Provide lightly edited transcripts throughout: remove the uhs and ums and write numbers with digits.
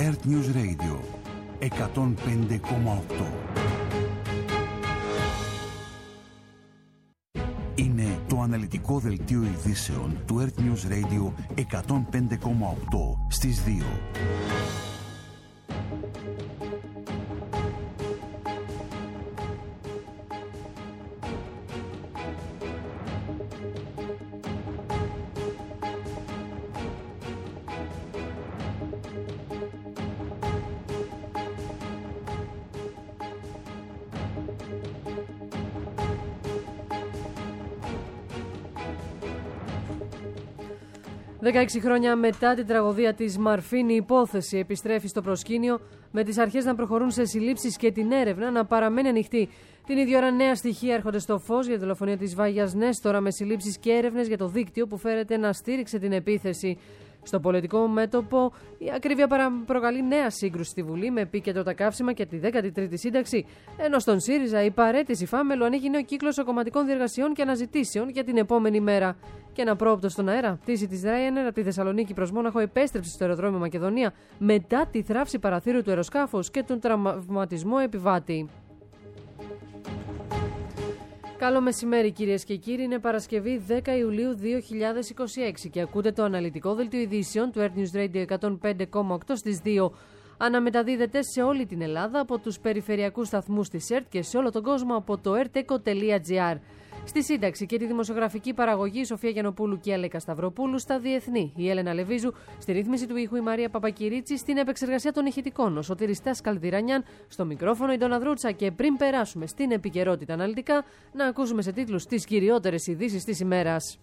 Earth News Radio 105,8. Είναι το αναλυτικό δελτίο ειδήσεων του Earth News Radio 105,8 στις 2. «16 χρόνια μετά την τραγωδία της Μαρφίν, η υπόθεση επιστρέφει στο προσκήνιο, με τις αρχές να προχωρούν σε συλλήψεις και την έρευνα να παραμένει ανοιχτή. Την ίδια ώρα, νέα στοιχεία έρχονται στο φως για τη δολοφονία της Βάγιας Νέστορα, με συλλήψεις και έρευνες για το δίκτυο που φέρεται να στήριξε την επίθεση. Στο πολιτικό μέτωπο, η ακρίβεια προκαλεί νέα σύγκρουση στη Βουλή, με επίκεντρο τα καύσιμα και τη 13η σύνταξη, ενώ στον ΣΥΡΙΖΑ η παραίτηση φάμελου ανοίγει νέο κύκλο κομματικών διεργασιών και αναζητήσεων για την επόμενη μέρα. Και ένα πρόοπτο στον αέρα. Πτήση της Ryanair από τη Θεσσαλονίκη προς Μόναχο επέστρεψε στο αεροδρόμιο Μακεδονία μετά τη θράψη παραθύρου του αεροσκάφους και τον τραυματισμό επιβάτη. Καλό μεσημέρι, κυρίες και κύριοι. Είναι Παρασκευή 10 Ιουλίου 2026 και ακούτε το αναλυτικό δελτίο ειδήσεων του Earth News Radio 105,8 στις 2. Αναμεταδίδεται σε όλη την Ελλάδα από τους περιφερειακούς σταθμούς της ΕΡΤ και σε όλο τον κόσμο από το erteco.gr. Στη σύνταξη και τη δημοσιογραφική παραγωγή η Σοφία Γιαννοπούλου και η Αλέκα Σταυροπούλου, στα διεθνή η Έλενα Λεβίζου, στη ρύθμιση του ήχου η Μαρία Παπακυρίτσι, στην επεξεργασία των ηχητικών ο Σωτήρης Καλδυρανιάν, στο μικρόφωνο η Ντόνα Δρούτσα. Και πριν περάσουμε στην επικαιρότητα αναλυτικά, να ακούσουμε σε τίτλους τις κυριότερες ειδήσεις της ημέρας.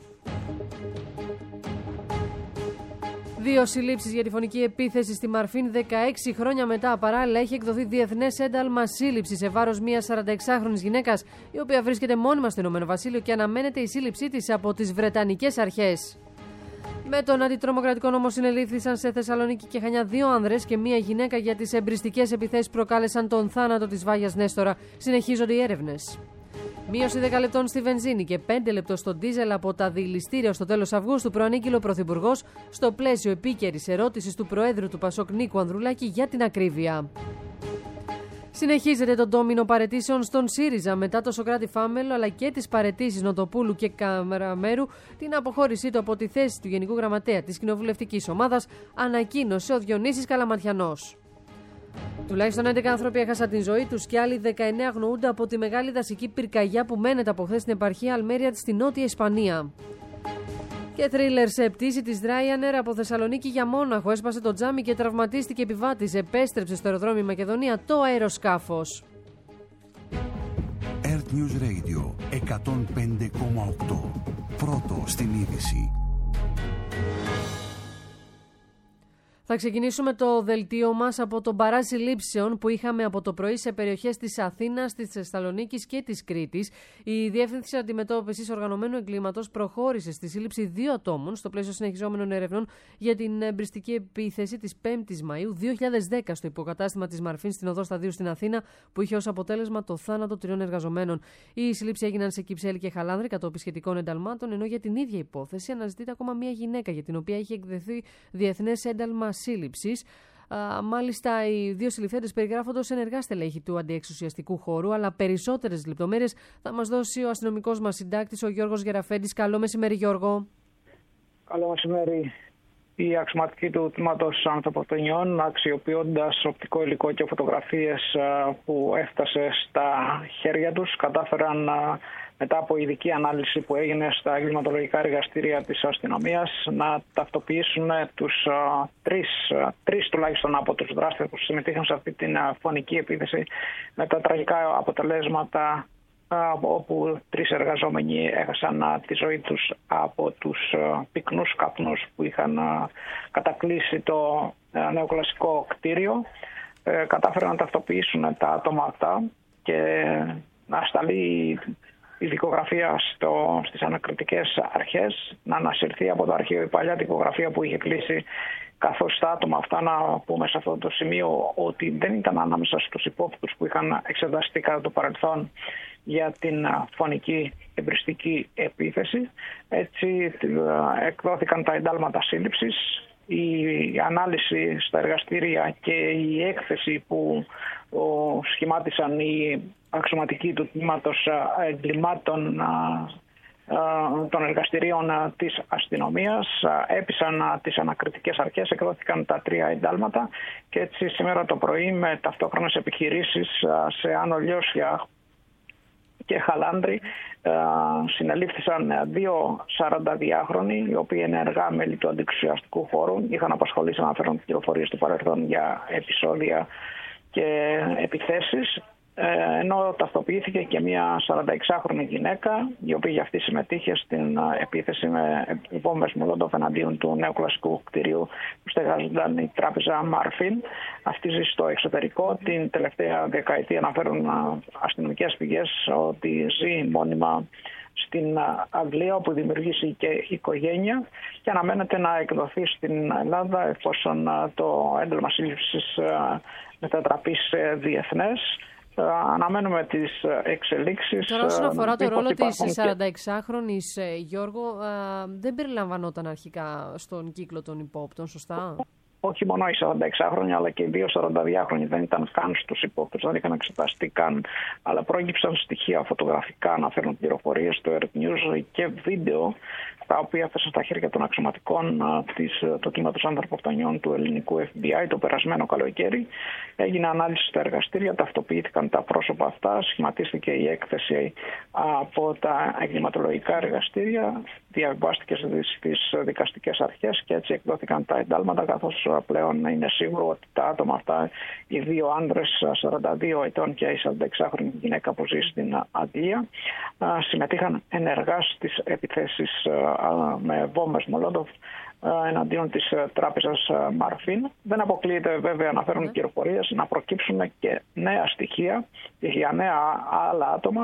2 συλλήψεις για τη φωνική επίθεση στη Μαρφίν 16 χρόνια μετά. Παράλληλα, έχει εκδοθεί διεθνές ένταλμα σύλληψη σε βάρος μιας 46χρονης γυναίκας, η οποία βρίσκεται μόνιμα στο Ηνωμένο Βασίλειο και αναμένεται η σύλληψή της από τις Βρετανικές αρχές. Με τον αντιτρομοκρατικό νόμο συνελήφθησαν σε Θεσσαλονίκη και Χανιά 2 άνδρες και 1 γυναίκα για τις εμπριστικές επιθέσεις που προκάλεσαν τον θάνατο της Βάγιας Νέστορα. Συνεχίζονται οι έρευνες. Μείωση 10 λεπτών στη βενζίνη και 5 λεπτό στο ντίζελ από τα δηληστήρια στο τέλος Αυγούστου, προανήγγειλε ο Πρωθυπουργός στο πλαίσιο επίκαιρης ερώτησης του Προέδρου του ΠΑΣΟΚ Νίκου Ανδρουλάκη για την ακρίβεια. Συνεχίζεται το ντόμινο παραιτήσεων στον ΣΥΡΙΖΑ μετά το Σωκράτη Φάμελο αλλά και τις παραιτήσεις Νοτοπούλου και Καμεραμέρου. Την αποχώρησή του από τη θέση του Γενικού Γραμματέα της Κοινοβουλευτικής Ομάδας ανακοίνωσε ο Διονύσης Καλαματιανός. Τουλάχιστον 11 άνθρωποι έχασαν την ζωή τους και άλλοι 19 αγνοούνται από τη μεγάλη δασική πυρκαγιά που μένεται από χθες στην επαρχία Αλμέρια στη Νότια Ισπανία. Και θρίλερ σε πτήση της Ryanair από Θεσσαλονίκη για Μόναχο. Έσπασε το τζάμι και τραυματίστηκε επιβάτης. Επέστρεψε στο αεροδρόμιο Μακεδονία το αεροσκάφος. Earth News Radio 105,8. Πρώτο στην είδηση. Θα ξεκινήσουμε το δελτίο μας από τον παρά συλλήψεων που είχαμε από το πρωί σε περιοχές της Αθήνας, της Θεσσαλονίκης και της Κρήτης. Η Διεύθυνση Αντιμετώπισης Οργανωμένου Εγκλήματος προχώρησε στη σύλληψη 2 ατόμων στο πλαίσιο συνεχιζόμενων ερευνών για την εμπριστική επίθεση της 5ης Μαΐου 2010 στο υποκατάστημα της Μαρφίν στην Οδό Σταδίου στην Αθήνα, που είχε ως αποτέλεσμα το θάνατο 3 εργαζομένων. Οι σύλληψεις έγιναν σε Κυψέλη και Χαλάνδρη κατόπιν σχετικών ενταλμάτων, ενώ για την ίδια υπόθεση αναζητείται ακόμα μια γυναίκα για την οποία είχε εκδοθεί διεθνές ένταλμα σύλληψης. Μάλιστα, οι 2 συλληφθέντες περιγράφονται ως ενεργά στελέχη του αντιεξουσιαστικού χώρου, αλλά περισσότερες λεπτομέρειες θα μας δώσει ο αστυνομικός μας συντάκτης, ο Γιώργος Γεραφέντης. Καλό μεσημέρι, Γιώργο. Καλό μεσημέρι. Οι αξιωματικοί του τμήματος ανθρωποκτονιών, αξιοποιώντας οπτικό υλικό και φωτογραφίες που έφτασε στα χέρια τους, κατάφεραν μετά από ειδική ανάλυση που έγινε στα εγκληματολογικά εργαστήρια της αστυνομίας να ταυτοποιήσουν τους τρεις τουλάχιστον από τους δράστες που συμμετείχαν σε αυτή την φωνική επίθεση, με τα τραγικά αποτελέσματα όπου 3 εργαζόμενοι έχασαν τη ζωή τους από τους πυκνούς καπνούς που είχαν κατακλείσει το νεοκλασικό κτίριο. Κατάφεραν να ταυτοποιήσουν τα άτομα αυτά και να σταλεί η δικογραφία στις ανακριτικές αρχές, να ανασυρθεί από το αρχείο η παλιά δικογραφία που είχε κλείσει, καθώς τα άτομα αυτά, να πούμε σε αυτό το σημείο ότι δεν ήταν ανάμεσα στους υπόπτους που είχαν εξεταστεί κατά το παρελθόν για την φωνική εμπριστική επίθεση. Έτσι εκδόθηκαν τα εντάλματα σύλληψης. η ανάλυση στα εργαστήρια και η έκθεση που σχημάτισαν οι αξιωματικοί του τμήματος εγκλημάτων των εργαστηρίων της αστυνομίας έπεισαν τις ανακριτικές αρχές, εκδόθηκαν τα 3 εντάλματα και έτσι σήμερα το πρωί με ταυτόχρονες επιχειρήσεις σε Άνω Λιώσια και Χαλάνδρη συνελήφθησαν 2 42χρονοι, οι οποίοι είναι ενεργά μέλη του αντιεξουσιαστικού χώρου, είχαν απασχολήσει αναφέρον πληροφορίες του παρελθόν για επεισόδια και επιθέσεις, ενώ ταυτοποιήθηκε και μια 46χρονη γυναίκα, η οποία για αυτή συμμετείχε στην επίθεση με βόμβες Μολότοφ εναντίον του νέου κλασικού κτηρίου που στεγάζονταν η τράπεζα Μάρφιν. Αυτή ζει στο εξωτερικό. Την τελευταία δεκαετία αναφέρουν αστυνομικές πηγές ότι ζει μόνιμα στην Αγγλία, όπου δημιουργήσει και οικογένεια, και αναμένεται να εκδοθεί στην Ελλάδα εφόσον το ένταλμα σύλληψης μετατραπεί σε διεθνές. Αναμένουμε τις εξελίξεις. Τώρα όσον αφορά το ρόλο της 46χρονης, Γιώργο, δεν περιλαμβανόταν αρχικά στον κύκλο των υπόπτων, σωστά? Όχι μόνο οι 46χρονοι, αλλά και οι 2 42χρονοι δεν ήταν καν στους υπόπτους, δεν είχαν εξεταστεί καν. Αλλά προέκυψαν στοιχεία φωτογραφικά, αναφέρουν πληροφορίες στο Earth News και βίντεο, τα οποία έφτασαν στα χέρια των αξιωματικών του τμήματος ανθρωποκτονιών του ελληνικού FBI το περασμένο καλοκαίρι. Έγινε ανάλυση στα εργαστήρια, ταυτοποιήθηκαν τα πρόσωπα αυτά, σχηματίστηκε η έκθεση από τα εγκληματολογικά εργαστήρια, διαβάστηκε στις δικαστικές αρχές και έτσι εκδόθηκαν τα εντάλματα, καθώς πλέον είναι σίγουρο ότι τα άτομα αυτά, οι 2 άνδρες 42 ετών και η 46χρονη γυναίκα που ζει στην Αγγλία, συμμετείχαν ενεργά στις επιθέσεις με βόμβες Μολότοφ εναντίον της τράπεζας Μάρφιν. Δεν αποκλείεται βέβαια, αναφέρουν πληροφορίες, να προκύψουν και νέα στοιχεία για νέα άλλα άτομα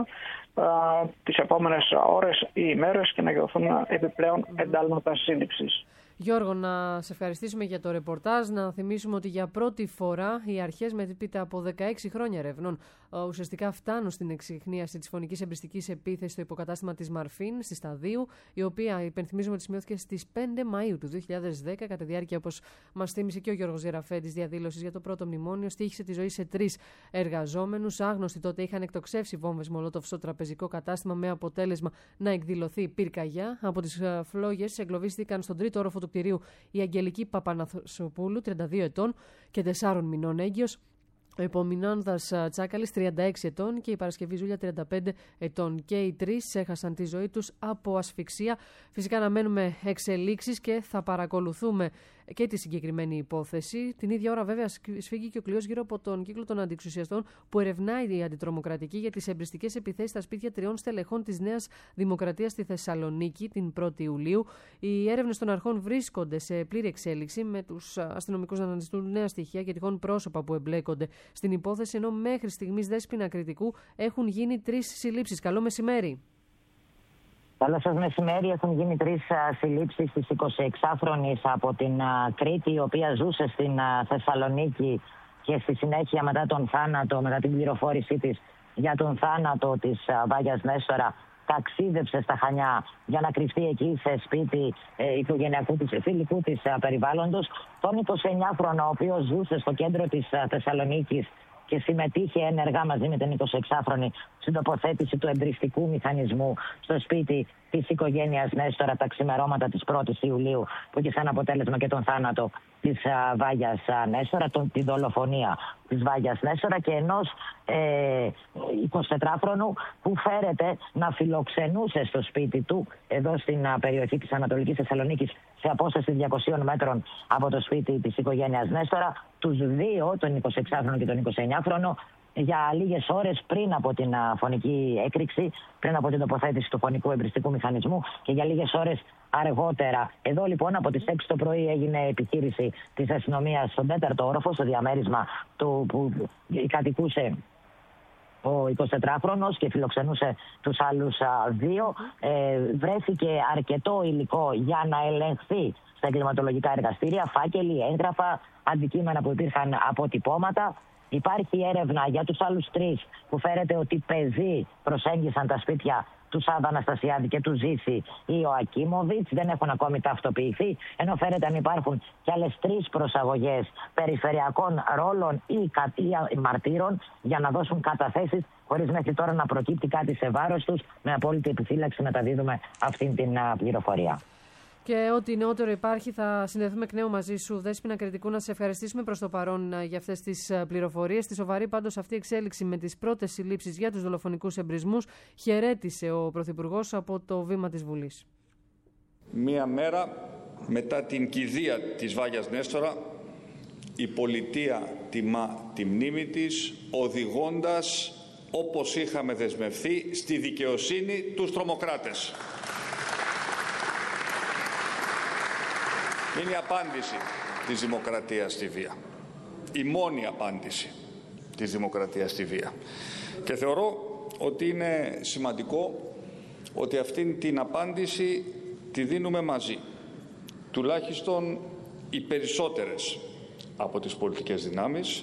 τις επόμενες ώρες ή ημέρες και να εκδοθούν επιπλέον εντάλματα σύλληψης. Γιώργο, να σε ευχαριστήσουμε για το ρεπορτάζ. Να θυμίσουμε ότι για πρώτη φορά οι αρχές μετέπειτα από 16 χρόνια ερευνών ουσιαστικά φτάνουν στην εξιχνίαση της φωνικής εμπριστικής επίθεσης στο υποκατάστημα της Μαρφίν στη Σταδίου, η οποία υπενθυμίζουμε ότι σημειώθηκε στις 5 Μαΐου του 2010, κατά τη διάρκεια, όπως μας θύμισε και ο Γιώργος Γεραφέντης, διαδήλωσης για το πρώτο μνημόνιο. Στοίχησε τη ζωή σε 3 εργαζόμενους. Άγνωστοι τότε είχαν εκτοξεύσει βόμβες Μολότοφ στο τραπεζικό κατάστημα, με αποτέλεσμα να εκδηλωθεί πυρκαγιά. Από τις φλόγες εγκλωβίστηκαν στον 3ο όροφο του κτηρίου η Αγγελική Παπαναθσοπούλου, 32 ετών και 4 μηνών έγκυος, ο Υπομεινώνδας Τσάκαλης, 36 ετών, και η Παρασκευή Ζούλια, 35 ετών. Και οι 3 έχασαν τη ζωή τους από ασφυξία. Φυσικά αναμένουμε εξελίξεις και θα παρακολουθούμε και τη συγκεκριμένη υπόθεση. Την ίδια ώρα, βέβαια, σφίγγει και ο κλειός γύρω από τον κύκλο των αντιεξουσιαστών που ερευνάει η αντιτρομοκρατική για τις εμπριστικές επιθέσεις στα σπίτια 3 στελεχών της Νέας Δημοκρατίας στη Θεσσαλονίκη την 1η Ιουλίου. Οι έρευνες των αρχών βρίσκονται σε πλήρη εξέλιξη, με τους αστυνομικούς να αναζητούν νέα στοιχεία και τυχόν πρόσωπα που εμπλέκονται στην υπόθεση, ενώ μέχρι στιγμής, Δέσποινα Κρητικού, έχουν γίνει 3 συλλήψεις. Καλό μεσημέρι. Καλό σας μεσημέρι. Έχουν γίνει 3 συλλήψεις της 26χρονης από την Κρήτη, η οποία ζούσε στην Θεσσαλονίκη και στη συνέχεια μετά την πληροφόρησή της για τον θάνατο της Βάγιας Νέστορα, ταξίδεψε στα Χανιά για να κρυφτεί εκεί σε σπίτι οικογενειακού της, φιλικού της περιβάλλοντος. Τον 29χρονο, ο οποίος ζούσε στο κέντρο της Θεσσαλονίκης και συμμετείχε ενεργά μαζί με την 26χρονη στην τοποθέτηση του εμπριστικού μηχανισμού στο σπίτι της οικογένειας Νέστορα τα ξημερώματα της 1ης Ιουλίου, που είχε σαν αποτέλεσμα και τον θάνατο της Βάγιας Νέστορα, την δολοφονία της Βάγιας Νέστορα, και ενός 24χρονου που φέρεται να φιλοξενούσε στο σπίτι του εδώ στην περιοχή της Ανατολικής Θεσσαλονίκης, σε απόσταση 200 μέτρων από το σπίτι της οικογένειας Νέστορα, τους 2, τον 26χρονο και τον 29χρονο, για λίγες ώρες πριν από την φωνική έκρηξη, πριν από την τοποθέτηση του φωνικού εμπριστικού μηχανισμού και για λίγες ώρες αργότερα. Εδώ λοιπόν από τις 6 το πρωί έγινε επιχείρηση της αστυνομίας στον 4ο όροφο, στο διαμέρισμα του που κατοικούσε ο 24χρονος και φιλοξενούσε τους άλλους 2. Βρέθηκε αρκετό υλικό για να ελεγχθεί στα εγκληματολογικά εργαστήρια, φάκελοι, έγγραφα, αντικείμενα που υπήρχαν αποτυπώματα. Υπάρχει έρευνα για τους άλλους 3 που φέρεται ότι πεζοί προσέγγισαν τα σπίτια του Σάββα Αναστασιάδη και του Ζήση Ιωακίμοβιτς. Δεν έχουν ακόμη ταυτοποιηθεί, ενώ φαίνεται να υπάρχουν και άλλες 3 προσαγωγές περιφερειακών ρόλων ή μαρτύρων για να δώσουν καταθέσεις, χωρίς μέχρι τώρα να προκύπτει κάτι σε βάρος τους. Με απόλυτη επιφύλαξη μεταδίδουμε αυτή την πληροφορία. Και ό,τι νεότερο υπάρχει, θα συνδεθούμε εκ νέου μαζί σου, Δέσποινα Κρητικού. Να σε ευχαριστήσουμε προς το παρόν για αυτές τις πληροφορίες. Τη σοβαρή πάντως αυτή η εξέλιξη με τις πρώτες συλλήψεις για τους δολοφονικούς εμπρισμούς χαιρέτησε ο Πρωθυπουργός από το βήμα της Βουλής. Μία μέρα μετά την κηδεία της Βάγιας Νέστορα, η πολιτεία τιμά τη μνήμη της, οδηγώντας, όπως είχαμε δεσμευθεί, στη δικαιοσύνη τους τρομοκράτες. Είναι η απάντηση της δημοκρατίας στη βία. Η μόνη απάντηση της δημοκρατίας στη βία. Και θεωρώ ότι είναι σημαντικό ότι αυτήν την απάντηση τη δίνουμε μαζί. Τουλάχιστον οι περισσότερες από τις πολιτικές δυνάμεις.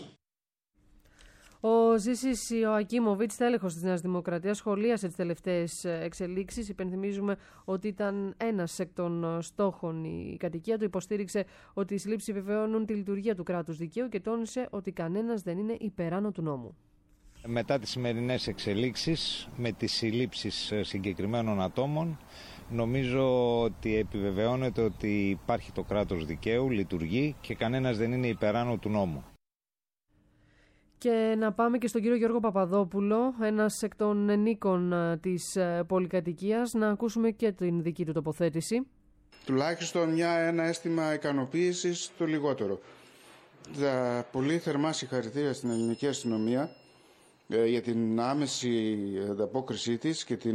Ο Ζήσης Ιωακίμοβιτς, τέλεχος της Νέας Δημοκρατίας, σχολίασε τις τελευταίες εξελίξεις. Υπενθυμίζουμε ότι ήταν ένας εκ των στόχων η κατοικία του. Υποστήριξε ότι οι συλλήψεις επιβεβαιώνουν τη λειτουργία του κράτους δικαίου και τόνισε ότι κανένας δεν είναι υπεράνω του νόμου. Μετά τις σημερινές εξελίξεις, με τις συλλήψεις συγκεκριμένων ατόμων, νομίζω ότι επιβεβαιώνεται ότι υπάρχει το κράτος δικαίου, λειτουργεί και κανένας δεν είναι υπεράνω του νόμου. Και να πάμε και στον κύριο Γιώργο Παπαδόπουλο, ένας εκ των ενίκων της πολυκατοικίας, να ακούσουμε και την δική του τοποθέτηση. Τουλάχιστον ένα αίσθημα ικανοποίησης, το λιγότερο. Πολύ θερμά συγχαρητήρια στην ελληνική αστυνομία για την άμεση ανταπόκρισή της και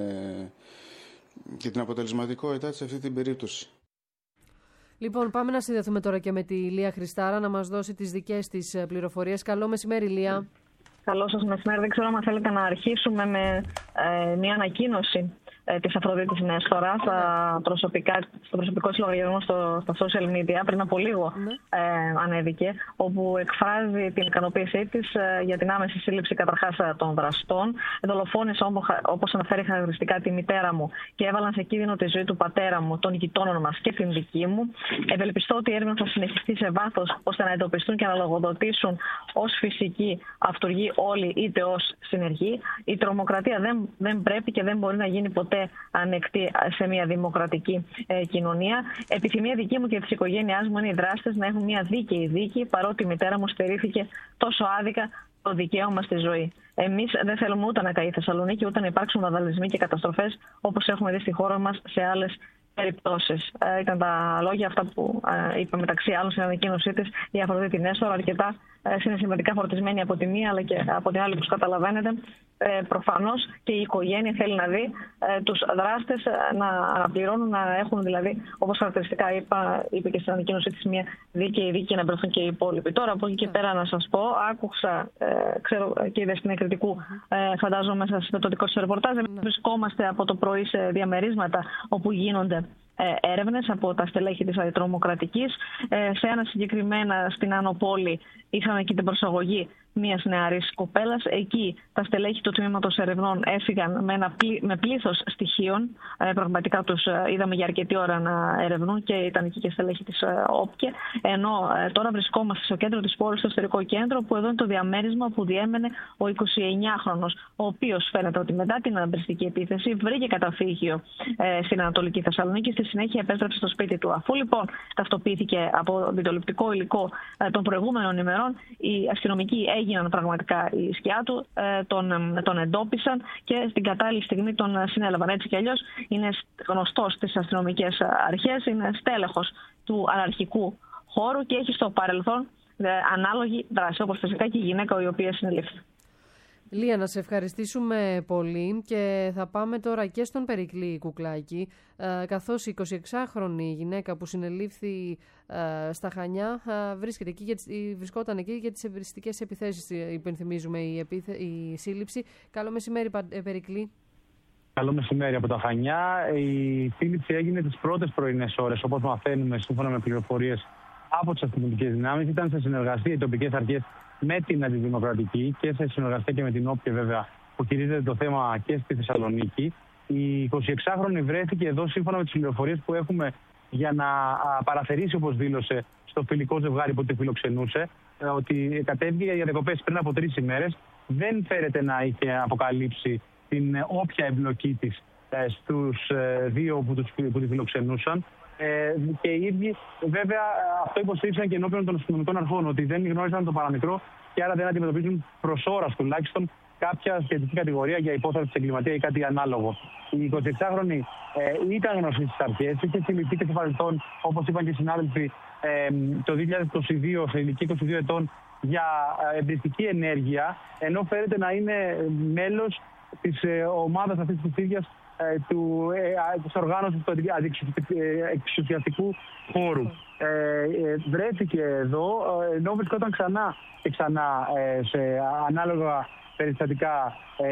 την αποτελεσματικότητά της σε αυτή την περίπτωση. Λοιπόν, πάμε να συνδεθούμε τώρα και με τη Λία Χριστάρα να μας δώσει τις δικές της πληροφορίες. Καλό μεσημέρι, Λία. Καλό σας μεσημέρι. Δεν ξέρω αν θέλετε να αρχίσουμε με μια ανακοίνωση της Αφροδίτης Νέστορα στο προσωπικό της λογαριασμό στα social media. Πριν από λίγο ανέβηκε, όπου εκφράζει την ικανοποίησή της για την άμεση σύλληψη καταρχάς των δραστών. Δολοφόνησα, όπως αναφέρει χαρακτηριστικά, τη μητέρα μου και έβαλαν σε κίνδυνο τη ζωή του πατέρα μου, των γειτόνων μας και την δική μου. Ευελπιστώ ότι η έρευνα θα συνεχιστεί σε βάθος ώστε να εντοπιστούν και να λογοδοτήσουν ως φυσικοί αυτούργοι όλοι, είτε ως συνεργοί. Η τρομοκρατία δεν πρέπει και δεν μπορεί να γίνει ποτέ ανεκτή σε μια δημοκρατική κοινωνία. Επιθυμία δική μου και της οικογένειάς μου είναι οι δράστες να έχουν μια δίκαιη δίκη, παρότι η μητέρα μου στερήθηκε τόσο άδικα το δικαίωμα στη ζωή. Εμείς δεν θέλουμε ούτε να καεί η Θεσσαλονίκη, ούτε να υπάρξουν βανδαλισμοί και καταστροφές όπως έχουμε δει στη χώρα μας σε άλλες περιπτώσεις. Ήταν τα λόγια αυτά που είπε μεταξύ άλλων στην ανακοίνωσή της η Αφροδίτη Νέστορα, αρκετά συναισθηματικά φορτισμένη από τη μία αλλά και από την άλλη, όπως καταλαβαίνετε. Προφανώς και η οικογένεια θέλει να δει τους δράστες να αναπληρώνουν, να έχουν δηλαδή, όπως χαρακτηριστικά είπε και στην ανακοίνωσή της, μια δίκαιη δίκη και να μπρεθούν και οι υπόλοιποι. Τώρα από εκεί και πέρα να σας πω, άκουσα, ξέρω και είδε στην Κρητικού, φαντάζομαι μέσα στο δικό σας ρεπορτάζ, βρισκόμαστε από το πρωί σε διαμερίσματα όπου γίνονται έρευνες από τα στελέχη της αντιτρομοκρατικής. Σε ένα συγκεκριμένα στην Άνω Πόλη είχαμε εκεί την προσαγωγή μιας νεαρής κοπέλας. Εκεί τα στελέχη του τμήματος ερευνών έφυγαν με πλήθος στοιχείων. Πραγματικά τους είδαμε για αρκετή ώρα να ερευνούν και ήταν εκεί και στελέχη της ΟΠΚΕ. Ενώ τώρα βρισκόμαστε στο κέντρο της πόλης, στο ιστορικό κέντρο, που εδώ είναι το διαμέρισμα που διέμενε ο 29χρονος, ο οποίος φαίνεται ότι μετά την αναπριστική επίθεση βρήκε καταφύγιο στην Ανατολική Θεσσαλονίκη. Στη συνέχεια επέστρεψε στο σπίτι του. Αφού λοιπόν ταυτοποιήθηκε από βιντεοληπτικό υλικό των προηγούμενων ημερών, οι αστυνομικοί έγιναν πραγματικά η σκιά του, τον εντόπισαν και στην κατάλληλη στιγμή τον συνέλαβαν. Έτσι κι αλλιώς είναι γνωστός στις αστυνομικές αρχές, είναι στέλεχος του αναρχικού χώρου και έχει στο παρελθόν ανάλογη δράση, όπως φυσικά και η γυναίκα η οποία συνελήφθη. Λία, να σε ευχαριστήσουμε πολύ και θα πάμε τώρα και στον Περικλή Κουκλάκη, καθώς η 26χρονη γυναίκα που συνελήφθη στα Χανιά βρισκόταν εκεί για τις ευριστικές επιθέσεις, υπενθυμίζουμε η σύλληψη. Καλό μεσημέρι, Περικλή. Καλό μεσημέρι από τα Χανιά. Η σύλληψη έγινε τις πρώτες πρωινές ώρες, όπως μαθαίνουμε σύμφωνα με πληροφορίες από τις αστυνομικές δυνάμεις. Ήταν σε συνεργασία οι τοπικές αρχές με την Αντιδημοκρατική και σε συνεργασία και με την ΟΠΚΕ, βέβαια, που χειρίζεται το θέμα και στη Θεσσαλονίκη. Η 26χρονη βρέθηκε εδώ σύμφωνα με τις πληροφορίες που έχουμε για να παραφερήσει, όπως δήλωσε, στο φιλικό ζευγάρι που τη φιλοξενούσε, ότι κατέβηκε για διακοπές πριν από 3 ημέρες. Δεν φέρεται να είχε αποκαλύψει την όποια εμπλοκή της στους δύο που τη φιλοξενούσαν. Και οι ίδιοι, βέβαια, αυτό υποστήριξαν και ενώπιον των αστυνομικών αρχών, ότι δεν γνώριζαν το παραμικρό και άρα δεν αντιμετωπίζουν προς ώρας τουλάχιστον κάποια σχετική κατηγορία για υπόθεση εγκληματία ή κάτι ανάλογο. Η 26χρονη ήταν γνωστή στις αρχές, είχε συλληφθεί και στο παρελθόν, όπως είπαν και οι συνάδελφοι, το 2022, σε ηλικία 22 ετών, για εμπριστική ενέργεια, ενώ φέρεται να είναι μέλος της ομάδας αυτής της ίδιας της οργάνωσης του εξουσιαστικού χώρου. Βρέθηκε εδώ, ενώ βρισκόταν ξανά και ξανά σε ανάλογα περιστατικά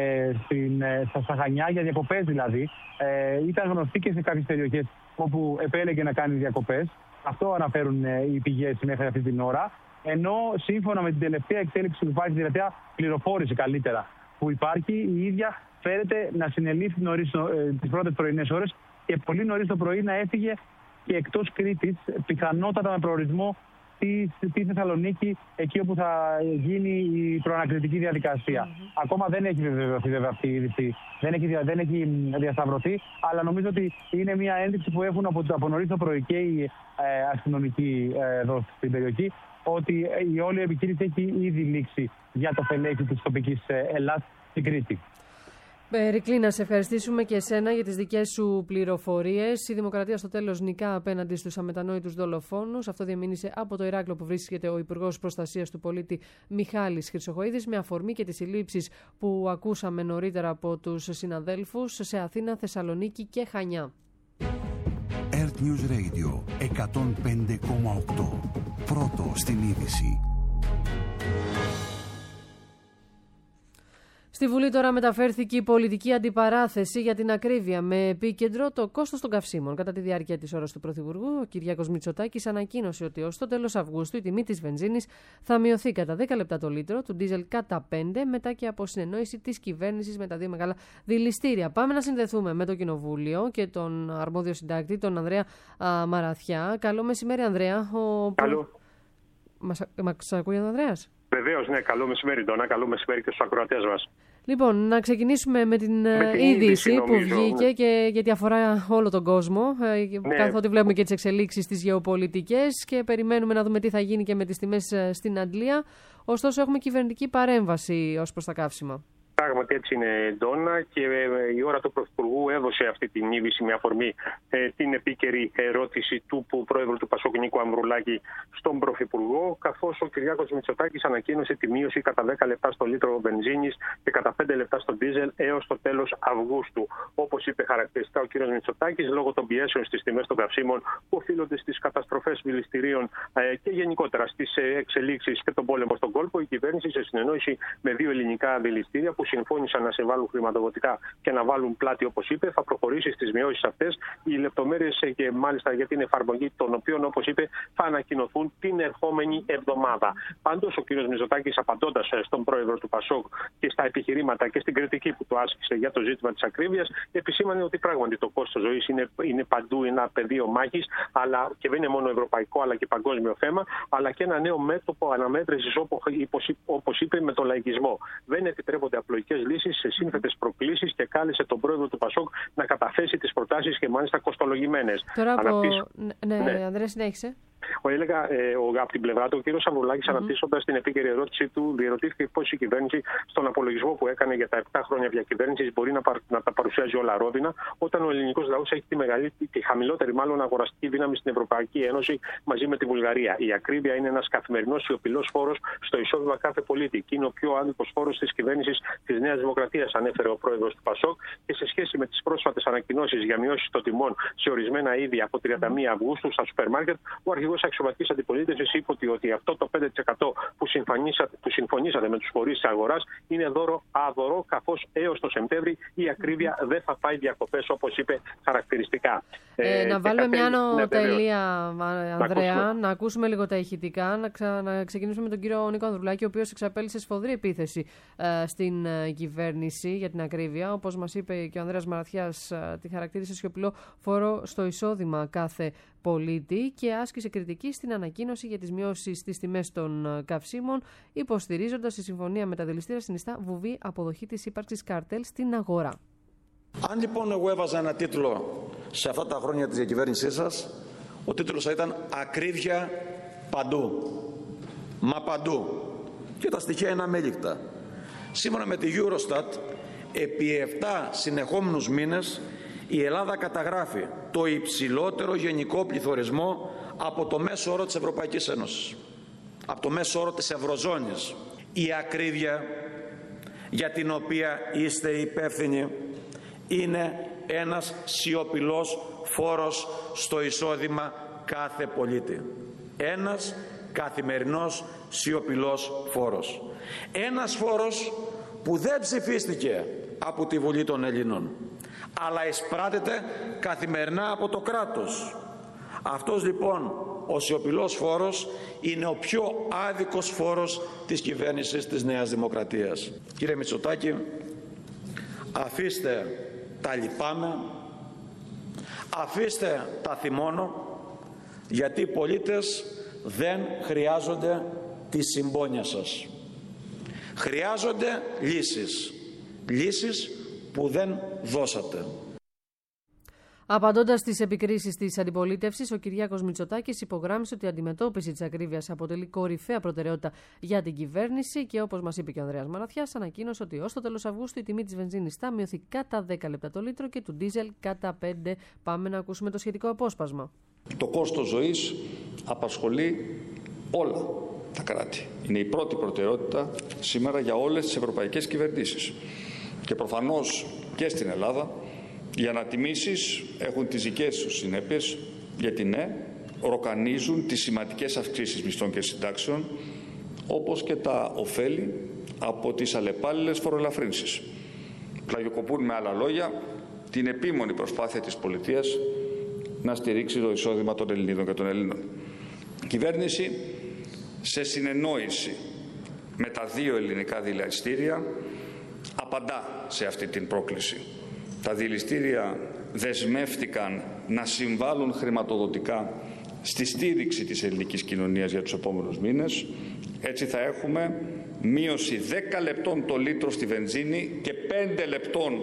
στα Χανιά, για διακοπές δηλαδή. Ήταν γνωστή και σε κάποιες περιοχές όπου επέλεγε να κάνει διακοπές. Αυτό αναφέρουν οι πηγές μέχρι αυτή την ώρα. Ενώ σύμφωνα με την τελευταία εξέλιξη που υπάρχει, την τελευταία πληροφόρηση καλύτερα που υπάρχει, η ίδια φέρεται να συνελήφθη νωρίς τις πρώτες πρωινές ώρες και πολύ νωρίς το πρωί να έφυγε και εκτός Κρήτης, πιθανότατα με προορισμό στη Θεσσαλονίκη, εκεί όπου θα γίνει η προανακριτική διαδικασία. Ακόμα δεν έχει βεβαιωθεί βέβαια αυτή η είδηση, δεν έχει διασταυρωθεί, αλλά νομίζω ότι είναι μια ένδειξη που έχουν από νωρίς το πρωί και οι αστυνομικοί εδώ στην περιοχή, ότι η όλη επιχείρηση έχει ήδη λήξει για το φελέκι της τοπικής Ελλάς στην Κρήτη. Περικλή, να σε ευχαριστήσουμε και εσένα για τις δικές σου πληροφορίες. Η Δημοκρατία στο τέλος νικά απέναντι στους αμετανόητους δολοφόνους. Αυτό διαμήνυσε από το Ηράκλειο που βρίσκεται ο Υπουργός Προστασίας του Πολίτη Μιχάλης Χρυσοχοΐδης, με αφορμή και τις συλλήψεις που ακούσαμε νωρίτερα από τους συναδέλφους σε Αθήνα, Θεσσαλονίκη και Χανιά. Earth News Radio 105,8. Πρώτο στην είδηση. Στη Βουλή τώρα μεταφέρθηκε η πολιτική αντιπαράθεση για την ακρίβεια, με επίκεντρο το κόστος των καυσίμων. Κατά τη διάρκεια της ώρας του Πρωθυπουργού, ο Κυριάκος Μητσοτάκης ανακοίνωσε ότι ως το τέλος Αυγούστου η τιμή της βενζίνης θα μειωθεί κατά 10 λεπτά το λίτρο, του ντίζελ κατά 5, μετά και από συνεννόηση της κυβέρνησης με τα δύο μεγάλα δηληστήρια. Πάμε να συνδεθούμε με το Κοινοβούλιο και τον αρμόδιο συντάκτη, τον Ανδρέα Μαραθιά. Καλό μεσημέρι, Ανδρέα. Καλό. Μας ακούει ο Ανδρέας? Βεβαίως, ναι. Καλό μεσημέρι, Ντόνα. Καλό μεσημέρι και στους ακροατές μας. Λοιπόν, να ξεκινήσουμε με την είδηση που βγήκε, και γιατί αφορά όλο τον κόσμο, καθότι βλέπουμε και τις εξελίξεις στις γεωπολιτικές και περιμένουμε να δούμε τι θα γίνει και με τις τιμές στην Αντλία. Ωστόσο, έχουμε κυβερνητική παρέμβαση ως προς τα καύσιμα. Πράγματι έτσι είναι, Ντόνα, και η ώρα του Πρωθυπουργού έδωσε αυτή την είδηση με αφορμή την επίκαιρη ερώτηση του Πρόεδρου του Πασόκ Νίκου Αμβρουλάκη στον Πρωθυπουργό, καθώς ο Κυριάκος Μητσοτάκης ανακοίνωσε τη μείωση κατά 10 λεπτά στο λίτρο βενζίνης και κατά 5 λεπτά στο ντίζελ έως το τέλος Αυγούστου. Όπως είπε χαρακτηριστικά ο κ. Μητσοτάκης, λόγω των πιέσεων στις τιμές των καυσίμων που οφείλονται στις καταστροφές δηληστηρίων και γενικότερα στις εξελίξεις και τον πόλεμο στον κόλπο, η κυβέρνηση, σε συνεννόηση με δύο ελληνικά δηληστήρια που συμφώνησαν να σε βάλουν χρηματοδοτικά και να βάλουν πλάτη, όπως είπε, θα προχωρήσει στις μειώσεις αυτές. Οι λεπτομέρειες και μάλιστα για την εφαρμογή των οποίων, όπως είπε, θα ανακοινωθούν την ερχόμενη εβδομάδα. Πάντως, ο κ. Μητσοτάκης, απαντώντας στον πρόεδρο του Πασόκ και στα επιχειρήματα και στην κριτική που του άσκησε για το ζήτημα της ακρίβειας, επισήμανε ότι πράγματι το κόστος ζωής είναι παντού ένα πεδίο μάχης, αλλά και δεν είναι μόνο ευρωπαϊκό αλλά και παγκόσμιο θέμα, αλλά και ένα νέο μέτωπο αναμέτρησης, όπως είπε, με τον λαϊκισμό. Δεν επιτρέπονται απλοϊκές λύσεις σε σύνθετες προκλήσεις και κάλεσε τον πρόεδρο του Πασόκ να καταθέσει τις προτάσεις και μάλιστα κοστολογημένες. Τώρα ναι, Ανδρέα, συνέχισε. Έλεγα από την πλευρά του, ο κ. Σαββουλάκης, αναπτύσσοντας την επίκαιρη ερώτησή του, διερωτήθηκε πώς η κυβέρνηση, στον απολογισμό που έκανε για τα 7 χρόνια διακυβέρνησης, μπορεί να τα παρουσιάζει όλα ρόδινα, όταν ο ελληνικός λαός έχει τη χαμηλότερη μάλλον αγοραστική δύναμη στην Ευρωπαϊκή Ένωση μαζί με τη Βουλγαρία. Η ακρίβεια είναι ένας καθημερινός σιωπηλός φόρος στο εισόδημα κάθε πολίτη και είναι ο πιο άδικος φόρος της κυβέρνησης της Νέας Δημοκρατίας, ανέφερε ο πρόεδρος του Πασόκ, και σε σχέση με τις πρόσφατες ανακοινώσεις για μειώσεις των τιμών σε ορισμένα είδη από 31 Αυγούστου στα σούπερ μάρκετ, ο αρχηγός αρχηγός αξιωματικής αντιπολίτευσης είπε ότι αυτό το 5% που συμφωνήσατε με τους φορείς της αγοράς είναι αδωρό, καθώς έως το Σεπτέμβρη η ακρίβεια δεν θα πάει διακοπές, όπως είπε χαρακτηριστικά. Να βάλουμε μια ανωτελεία, Ανδρέα, να ακούσουμε λίγο τα ηχητικά, να ξεκινήσουμε με τον κύριο Νίκο Ανδρουλάκη, ο οποίος εξαπέλυσε σφοδρή επίθεση στην κυβέρνηση για την ακρίβεια. Όπως μας είπε και ο Ανδρέας Μαραθιάς, τη χαρακτήρισε σιωπηλό φόρο στο εισόδημα κάθε πολίτη και άσκησε κριτική στην ανακοίνωση για τις μειώσεις στις τιμές των καυσίμων, υποστηρίζοντας η συμφωνία με τα δηληστήρια συνιστά βουβή αποδοχή της ύπαρξης καρτέλ στην αγορά. Αν λοιπόν εγώ έβαζα ένα τίτλο σε αυτά τα χρόνια της διακυβέρνησής σας, ο τίτλος θα ήταν «Ακρίβεια παντού». Μα παντού. Και τα στοιχεία είναι αμέλικτα. Σύμφωνα με τη Eurostat, επί 7 συνεχόμενους μήνες η Ελλάδα καταγράφει το υψηλότερο γενικό πληθωρισμό από το μέσο όρο της Ευρωπαϊκής Ένωσης, από το μέσο όρο της Ευρωζώνης. Η ακρίβεια για την οποία είστε υπεύθυνοι είναι ένας σιωπηλός φόρος στο εισόδημα κάθε πολίτη. Ένας καθημερινός σιωπηλός φόρος. Ένας φόρος που δεν ψηφίστηκε από τη Βουλή των Ελλήνων, αλλά εισπράτεται καθημερινά από το κράτος. Αυτός λοιπόν ο σιωπηλός φόρος είναι ο πιο άδικος φόρος της κυβέρνησης της Νέας Δημοκρατίας. Κύριε Μητσοτάκη, αφήστε τα λυπάμαι, αφήστε τα θυμώνω, γιατί οι πολίτες δεν χρειάζονται τη συμπόνια σας. Χρειάζονται λύσεις. Λύσεις που δεν δώσατε. Απαντώντας στις επικρίσεις της αντιπολίτευσης, ο Κυριάκος Μητσοτάκης υπογράμμισε ότι η αντιμετώπιση της ακρίβειας αποτελεί κορυφαία προτεραιότητα για την κυβέρνηση και, όπως μας είπε και ο Ανδρέας Μαραθιάς, ανακοίνωσε ότι ως το τέλος Αυγούστου η τιμή της βενζίνης θα μειωθεί κατά 10 λεπτά το λίτρο και του ντίζελ κατά 5. Πάμε να ακούσουμε το σχετικό απόσπασμα. Το κόστος ζωής απασχολεί όλα τα κράτη. Είναι η πρώτη προτεραιότητα σήμερα για όλες τις ευρωπαϊκές κυβερνήσεις. Και προφανώς και στην Ελλάδα οι ανατιμήσεις έχουν τις δικές τους συνέπειες, γιατί ναι, ροκανίζουν τις σημαντικές αυξήσεις μισθών και συντάξεων, όπως και τα ωφέλη από τις αλλεπάλληλες φοροελαφρύνσεις. Πλαγιοκοπούν με άλλα λόγια την επίμονη προσπάθεια της πολιτείας να στηρίξει το εισόδημα των Ελληνίδων και των Ελλήνων. Η κυβέρνηση, σε συνεννόηση με τα 2 ελληνικά δηληστήρια, απαντά σε αυτή την πρόκληση. Τα δηληστήρια δεσμεύτηκαν να συμβάλλουν χρηματοδοτικά στη στήριξη της ελληνικής κοινωνίας για τους επόμενους μήνες. Έτσι θα έχουμε μείωση 10 λεπτών το λίτρο στη βενζίνη και 5 λεπτών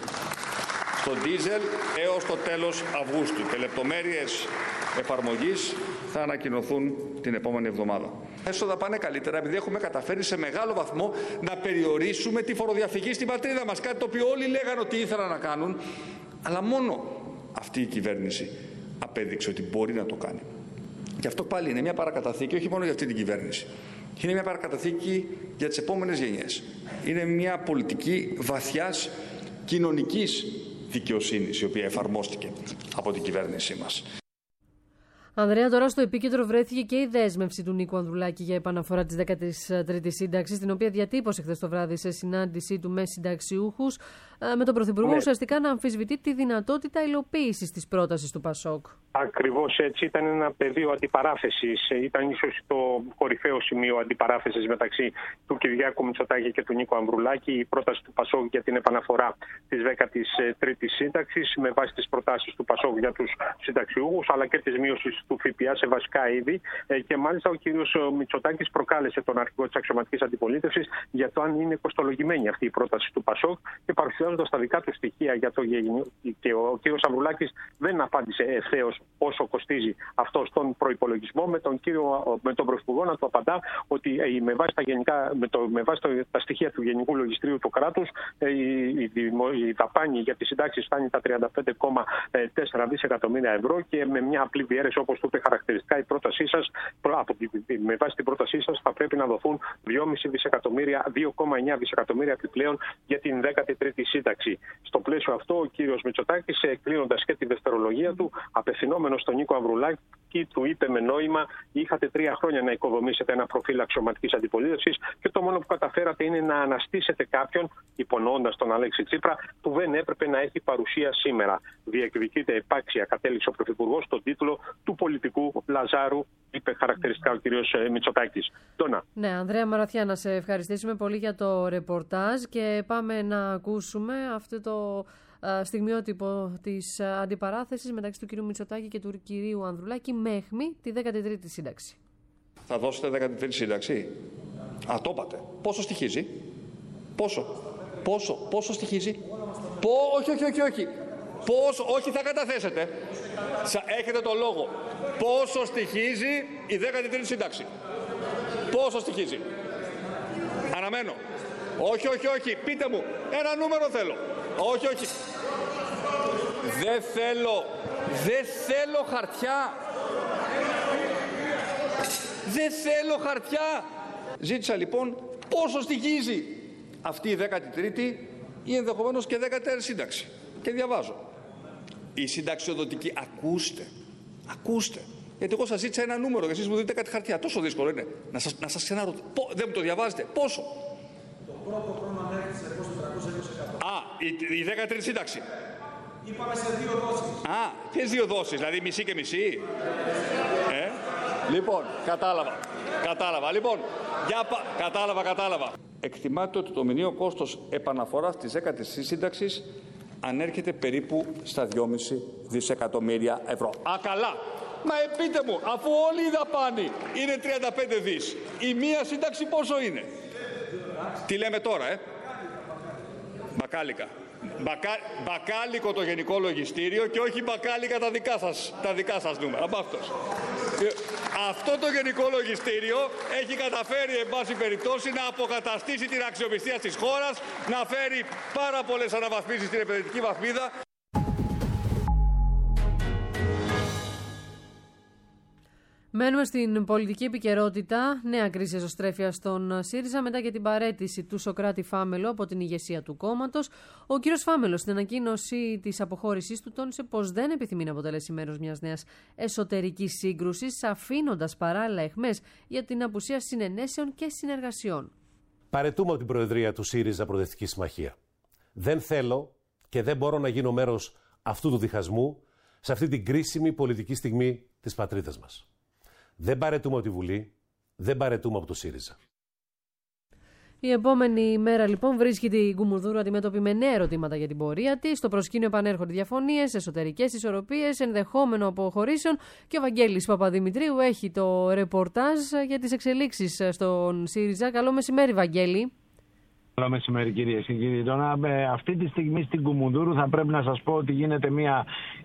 στο ντίζελ έως το τέλος Αυγούστου. Και λεπτομέρειες εφαρμογής θα ανακοινωθούν την επόμενη εβδομάδα. Έσοδα πάνε καλύτερα επειδή έχουμε καταφέρει σε μεγάλο βαθμό να περιορίσουμε τη φοροδιαφυγή στην πατρίδα μας. Κάτι το οποίο όλοι λέγανε ότι ήθελαν να κάνουν, αλλά μόνο αυτή η κυβέρνηση απέδειξε ότι μπορεί να το κάνει. Και αυτό πάλι είναι μια παρακαταθήκη, όχι μόνο για αυτή την κυβέρνηση. Είναι μια παρακαταθήκη για τις επόμενες γενιές. Είναι μια πολιτική βαθιάς κοινωνικής δικαιοσύνης, η οποία εφαρμόστηκε από την κυβέρνησή μας. Ανδρέα, τώρα στο επίκεντρο βρέθηκε και η δέσμευση του Νίκου Ανδρουλάκη για επαναφορά της 13ης σύνταξης, την οποία διατύπωσε χθες το βράδυ σε συνάντησή του με συνταξιούχους, με τον Πρωθυπουργό ουσιαστικά να αμφισβητεί τη δυνατότητα υλοποίησης της πρότασης του ΠΑΣΟΚ. Ακριβώς έτσι. Ήταν ένα πεδίο αντιπαράθεσης. Ήταν ίσως το κορυφαίο σημείο αντιπαράθεσης μεταξύ του Κυριάκου Μητσοτάκη και του Νίκου Ανδρουλάκη. Η πρόταση του ΠΑΣΟΚ για την επαναφορά της 13ης σύνταξης με βάση τις προτάσεις του ΠΑΣΟΚ για τους συνταξιούχους, αλλά και της μείωσης του ΦΠΑ σε βασικά είδη. Και μάλιστα ο κύριος Μητσοτάκης προκάλεσε τον αρχηγό της αξιωματικής αντιπολίτευσης για το αν είναι κοστολογημένη αυτή η πρόταση του ΠΑΣΟΚ και παρουσιάζοντας τα δικά του στοιχεία για το και ο κύριος Ανδρουλάκης δεν απάντησε ευθέως πόσο κοστίζει αυτό στον προϋπολογισμό, με τον Πρωθυπουργό να του απαντά ότι με βάση τα στοιχεία του Γενικού Λογιστρίου του κράτους η δαπάνη για τις συντάξεις φτάνει τα 35,4 δισεκατομμύρια ευρώ και με μια απλή διαίρεση, όπως του είπε χαρακτηριστικά, με βάση την πρότασή σας θα πρέπει να δοθούν 2,9 δισεκατομμύρια επιπλέον για την 13η σύνταξη. Στο πλαίσιο αυτό, ο κύριος Μητσοτάκης, κλείνοντας και τη δευτερολογία του, απευθυνόμενος στον Νίκο Ανδρουλάκη, εκεί του είπε με νόημα: είχατε 3 χρόνια να οικοδομήσετε ένα προφίλ αξιωματικής αντιπολίτευσης και το μόνο που καταφέρατε είναι να αναστήσετε κάποιον, υπονοώντας τον Αλέξη Τσίπρα, που δεν έπρεπε να έχει παρουσία σήμερα. Διεκδικείται επάξια, κατέληξε ο Πρωθυπουργός, στον τίτλο του πολιτικού Λαζάρου, είπε χαρακτηριστικά ο κ. Μητσοτάκης. Τόνα. Ναι, Ανδρέα Μαραθιά, να σε ευχαριστήσουμε πολύ για το ρεπορτάζ και πάμε να ακούσουμε αυτό το στιγμιότυπο της αντιπαράθεσης μεταξύ του κ. Μητσοτάκη και του κ. Ανδρουλάκη με αιχμή τη 13η σύνταξη. Θα δώσετε 13η σύνταξη? Το είπατε. Πόσο στοιχίζει? Πόσο στοιχίζει? Όχι. Όχι, θα καταθέσετε. Έχετε το λόγο. Πόσο στοιχίζει η 13η σύνταξη? Πόσο στοιχίζει? Αναμένω. Όχι. Πείτε μου. Ένα νούμερο θέλω. Όχι. Δεν θέλω χαρτιά. Δεν θέλω χαρτιά. Ζήτησα λοιπόν πόσο στοιχίζει αυτή η 13η ή ενδεχομένως και 14η σύνταξη. Και διαβάζω. Η συνταξιοδοτική, ακούστε. Γιατί εγώ σας ζήτησα ένα νούμερο και εσείς μου δείτε κάτι χαρτιά. Τόσο δύσκολο είναι. Να σας ξαναρωτήσω. Δεν μου το διαβάζετε. Πόσο? Το πρώτο χρόνο ανέρχεται σε 400%. Η 13η σύνταξη. Είπαμε σε 2 δόσεις. Ποιες 2 δόσεις, δηλαδή μισή και μισή? Λοιπόν, κατάλαβα. Λοιπόν, κατάλαβα. Εκτιμάται ότι το μηνιαίο κόστος επαναφοράς της 10ης σύνταξης ανέρχεται περίπου στα 2,5 δισεκατομμύρια ευρώ. Καλά! Μα πείτε μου, αφού όλη η δαπάνη είναι 35 δις, η μία σύνταξη πόσο είναι? Τι λέμε τώρα, Μπακάλικο το Γενικό Λογιστήριο και όχι μπακάλικα τα δικά σας νούμερα. Αυτό το Γενικό Λογιστήριο έχει καταφέρει, εν πάση περιπτώσει, να αποκαταστήσει την αξιοπιστία της χώρας, να φέρει πάρα πολλές αναβαθμίσεις στην επενδυτική βαθμίδα. Μένουμε στην πολιτική επικαιρότητα. Νέα κρίση εσωστρέφεια στον ΣΥΡΙΖΑ μετά και την παραίτηση του Σωκράτη Φάμελο από την ηγεσία του κόμματος. Ο κύριος Φάμελος, στην ανακοίνωση της αποχώρησής του, τόνισε πως δεν επιθυμεί να αποτελέσει μέρος μιας νέας εσωτερικής σύγκρουσης, αφήνοντας παράλληλα αιχμές για την απουσία συνενέσεων και συνεργασιών. Παραιτούμε από την Προεδρία του ΣΥΡΙΖΑ Προοδευτική Συμμαχία. Δεν θέλω και δεν μπορώ να γίνω μέρος αυτού του διχασμού σε αυτή την κρίσιμη πολιτική στιγμή της πατρίδας μας. Δεν παραιτούμε από τη Βουλή, δεν παραιτούμε από το ΣΥΡΙΖΑ. Η επόμενη μέρα λοιπόν βρίσκει την Κουμουνδούρου αντιμέτωπη με νέα ερωτήματα για την πορεία της. Στο προσκήνιο επανέρχονται διαφωνίες, εσωτερικές ισορροπίες, ενδεχόμενο αποχωρήσεων και ο Βαγγέλης Παπαδημητρίου έχει το ρεπορτάζ για τις εξελίξεις στον ΣΥΡΙΖΑ. Καλό μεσημέρι, Βαγγέλη. Καλό μεσημέρι, κυρίες και κύριοι. Αυτή τη στιγμή στην Κουμουνδούρου θα πρέπει να σας πω ότι γίνεται μια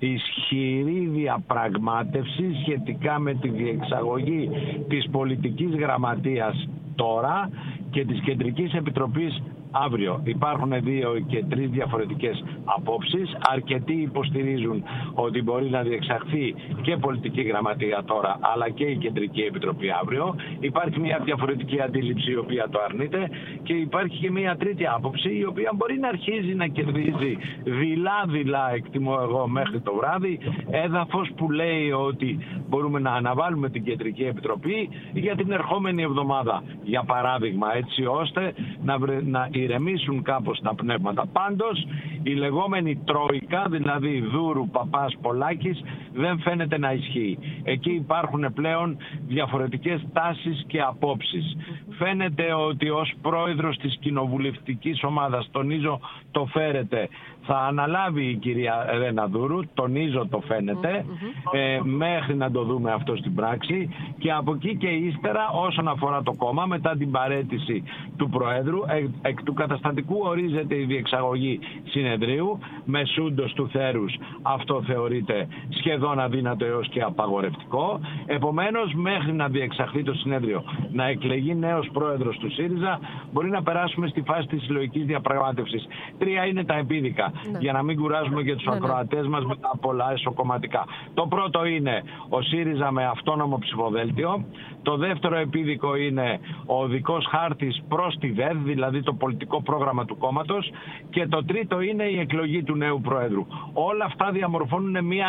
ισχυρή διαπραγμάτευση σχετικά με τη διεξαγωγή της πολιτικής γραμματείας τώρα και της Κεντρικής Επιτροπής αύριο. Υπάρχουν 2 και 3 διαφορετικές απόψεις. Αρκετοί υποστηρίζουν ότι μπορεί να διεξαχθεί και πολιτική γραμματεία τώρα, αλλά και η Κεντρική Επιτροπή αύριο. Υπάρχει μια διαφορετική αντίληψη η οποία το αρνείται και υπάρχει και μια τρίτη άποψη η οποία μπορεί να αρχίζει να κερδίζει δειλά-δειλά, εκτιμώ εγώ, μέχρι το βράδυ, έδαφος που λέει ότι μπορούμε να αναβάλουμε την Κεντρική Επιτροπή για την ερχόμενη εβδομάδα, για παράδειγμα, έτσι ώστε να ηρεμήσουν κάπως τα πνεύματα. Πάντως, η λεγόμενη Τρόικα, δηλαδή Δούρου, Παπάς, Πολάκης, δεν φαίνεται να ισχύει. Εκεί υπάρχουν πλέον διαφορετικές τάσεις και απόψεις. Φαίνεται ότι ως πρόεδρος της κοινοβουλευτικής ομάδας, τονίζω το φέρετε, θα αναλάβει η κυρία Ελένα Δούρου, τονίζω το φαίνεται, μέχρι να το δούμε αυτό στην πράξη, και από εκεί και ύστερα όσον αφορά το κόμμα, μετά την παραίτηση του Προέδρου, εκ του καταστατικού ορίζεται η διεξαγωγή συνεδρίου, μεσούντος του θέρους αυτό θεωρείται σχεδόν αδύνατο έως και απαγορευτικό. Επομένως, μέχρι να διεξαχθεί το συνέδριο, να εκλεγεί νέος πρόεδρος του ΣΥΡΙΖΑ, μπορεί να περάσουμε στη φάση της συλλογικής διαπραγμάτευσης. 3 είναι τα επίδεικα, για να μην κουράζουμε και τους ακροατές μας με τα πολλά εσωκομματικά. Το πρώτο είναι ο ΣΥΡΙΖΑ με αυτόνομο ψηφοδέλτιο. Το δεύτερο επίδικο είναι ο οδικός χάρτης προς τη ΔΕΔ, δηλαδή το πολιτικό πρόγραμμα του κόμματος. Και το τρίτο είναι η εκλογή του νέου Προέδρου. Όλα αυτά διαμορφώνουν μια νέα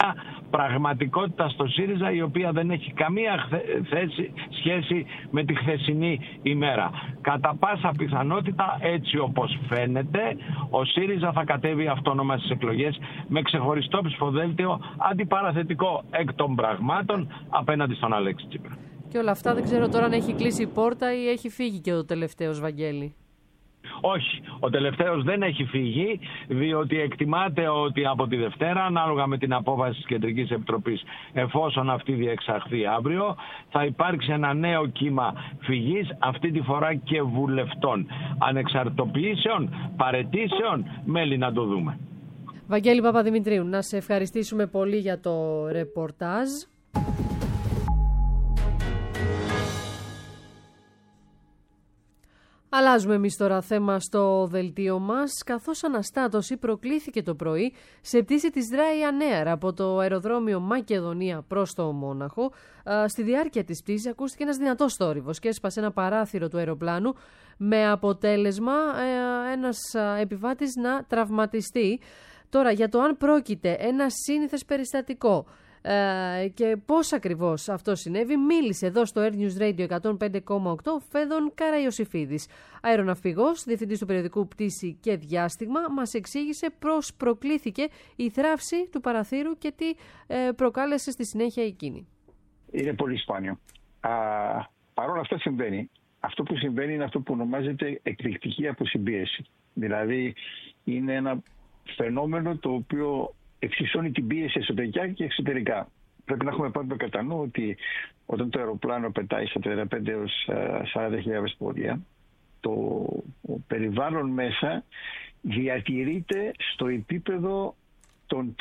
μια πραγματικότητα στο ΣΥΡΙΖΑ η οποία δεν έχει καμία σχέση με τη χθεσινή ημέρα. Κατά πάσα πιθανότητα, έτσι όπως φαίνεται, ο ΣΥΡΙΖΑ θα κατέβει αυτόνομα στις εκλογές με ξεχωριστό ψηφοδέλτιο αντιπαραθετικό εκ των πραγμάτων απέναντι στον Αλέξη Τσίπρα. Και όλα αυτά δεν ξέρω τώρα αν έχει κλείσει η πόρτα ή έχει φύγει και ο τελευταίος, Βαγγέλη. Όχι, ο τελευταίος δεν έχει φύγει, διότι εκτιμάται ότι από τη Δευτέρα, ανάλογα με την απόφαση της Κεντρικής Επιτροπής, εφόσον αυτή διεξαχθεί αύριο, θα υπάρξει ένα νέο κύμα φυγής, αυτή τη φορά και βουλευτών. Ανεξαρτητοποιήσεων, παραιτήσεων, μέλη να το δούμε. Βαγγέλη Παπαδημητρίου, να σε ευχαριστήσουμε πολύ για το ρεπορτάζ. Αλλάζουμε εμείς τώρα θέμα στο δελτίο μας, καθώς αναστάτωση προκλήθηκε το πρωί σε πτήση της Ryanair από το αεροδρόμιο Μακεδονία προς το Μόναχο. Στη διάρκεια της πτήσης ακούστηκε ένας δυνατός θόρυβος και έσπασε ένα παράθυρο του αεροπλάνου με αποτέλεσμα ένας επιβάτης να τραυματιστεί. Τώρα, για το αν πρόκειται ένα σύνηθες περιστατικό και πώς ακριβώς αυτό συνέβη, μίλησε εδώ στο Air News Radio 105,8 Φέδων Καραϊωσιφίδης. Αεροναυπηγός, διευθυντής του περιοδικού Πτήση και Διάστημα, μας εξήγησε πώς προκλήθηκε η θράψη του παραθύρου και τι προκάλεσε στη συνέχεια εκείνη. Είναι πολύ σπάνιο. Παρ' όλα αυτά συμβαίνει. Αυτό που συμβαίνει είναι αυτό που ονομάζεται εκρηκτική αποσυμπίεση. Δηλαδή είναι ένα φαινόμενο το οποίο εξισώνει την πίεση εσωτερικά και εξωτερικά. Πρέπει να έχουμε πάντα κατά νου ότι όταν το αεροπλάνο πετάει στα 35 έως 40.000 πόδια, το περιβάλλον μέσα διατηρείται στο επίπεδο των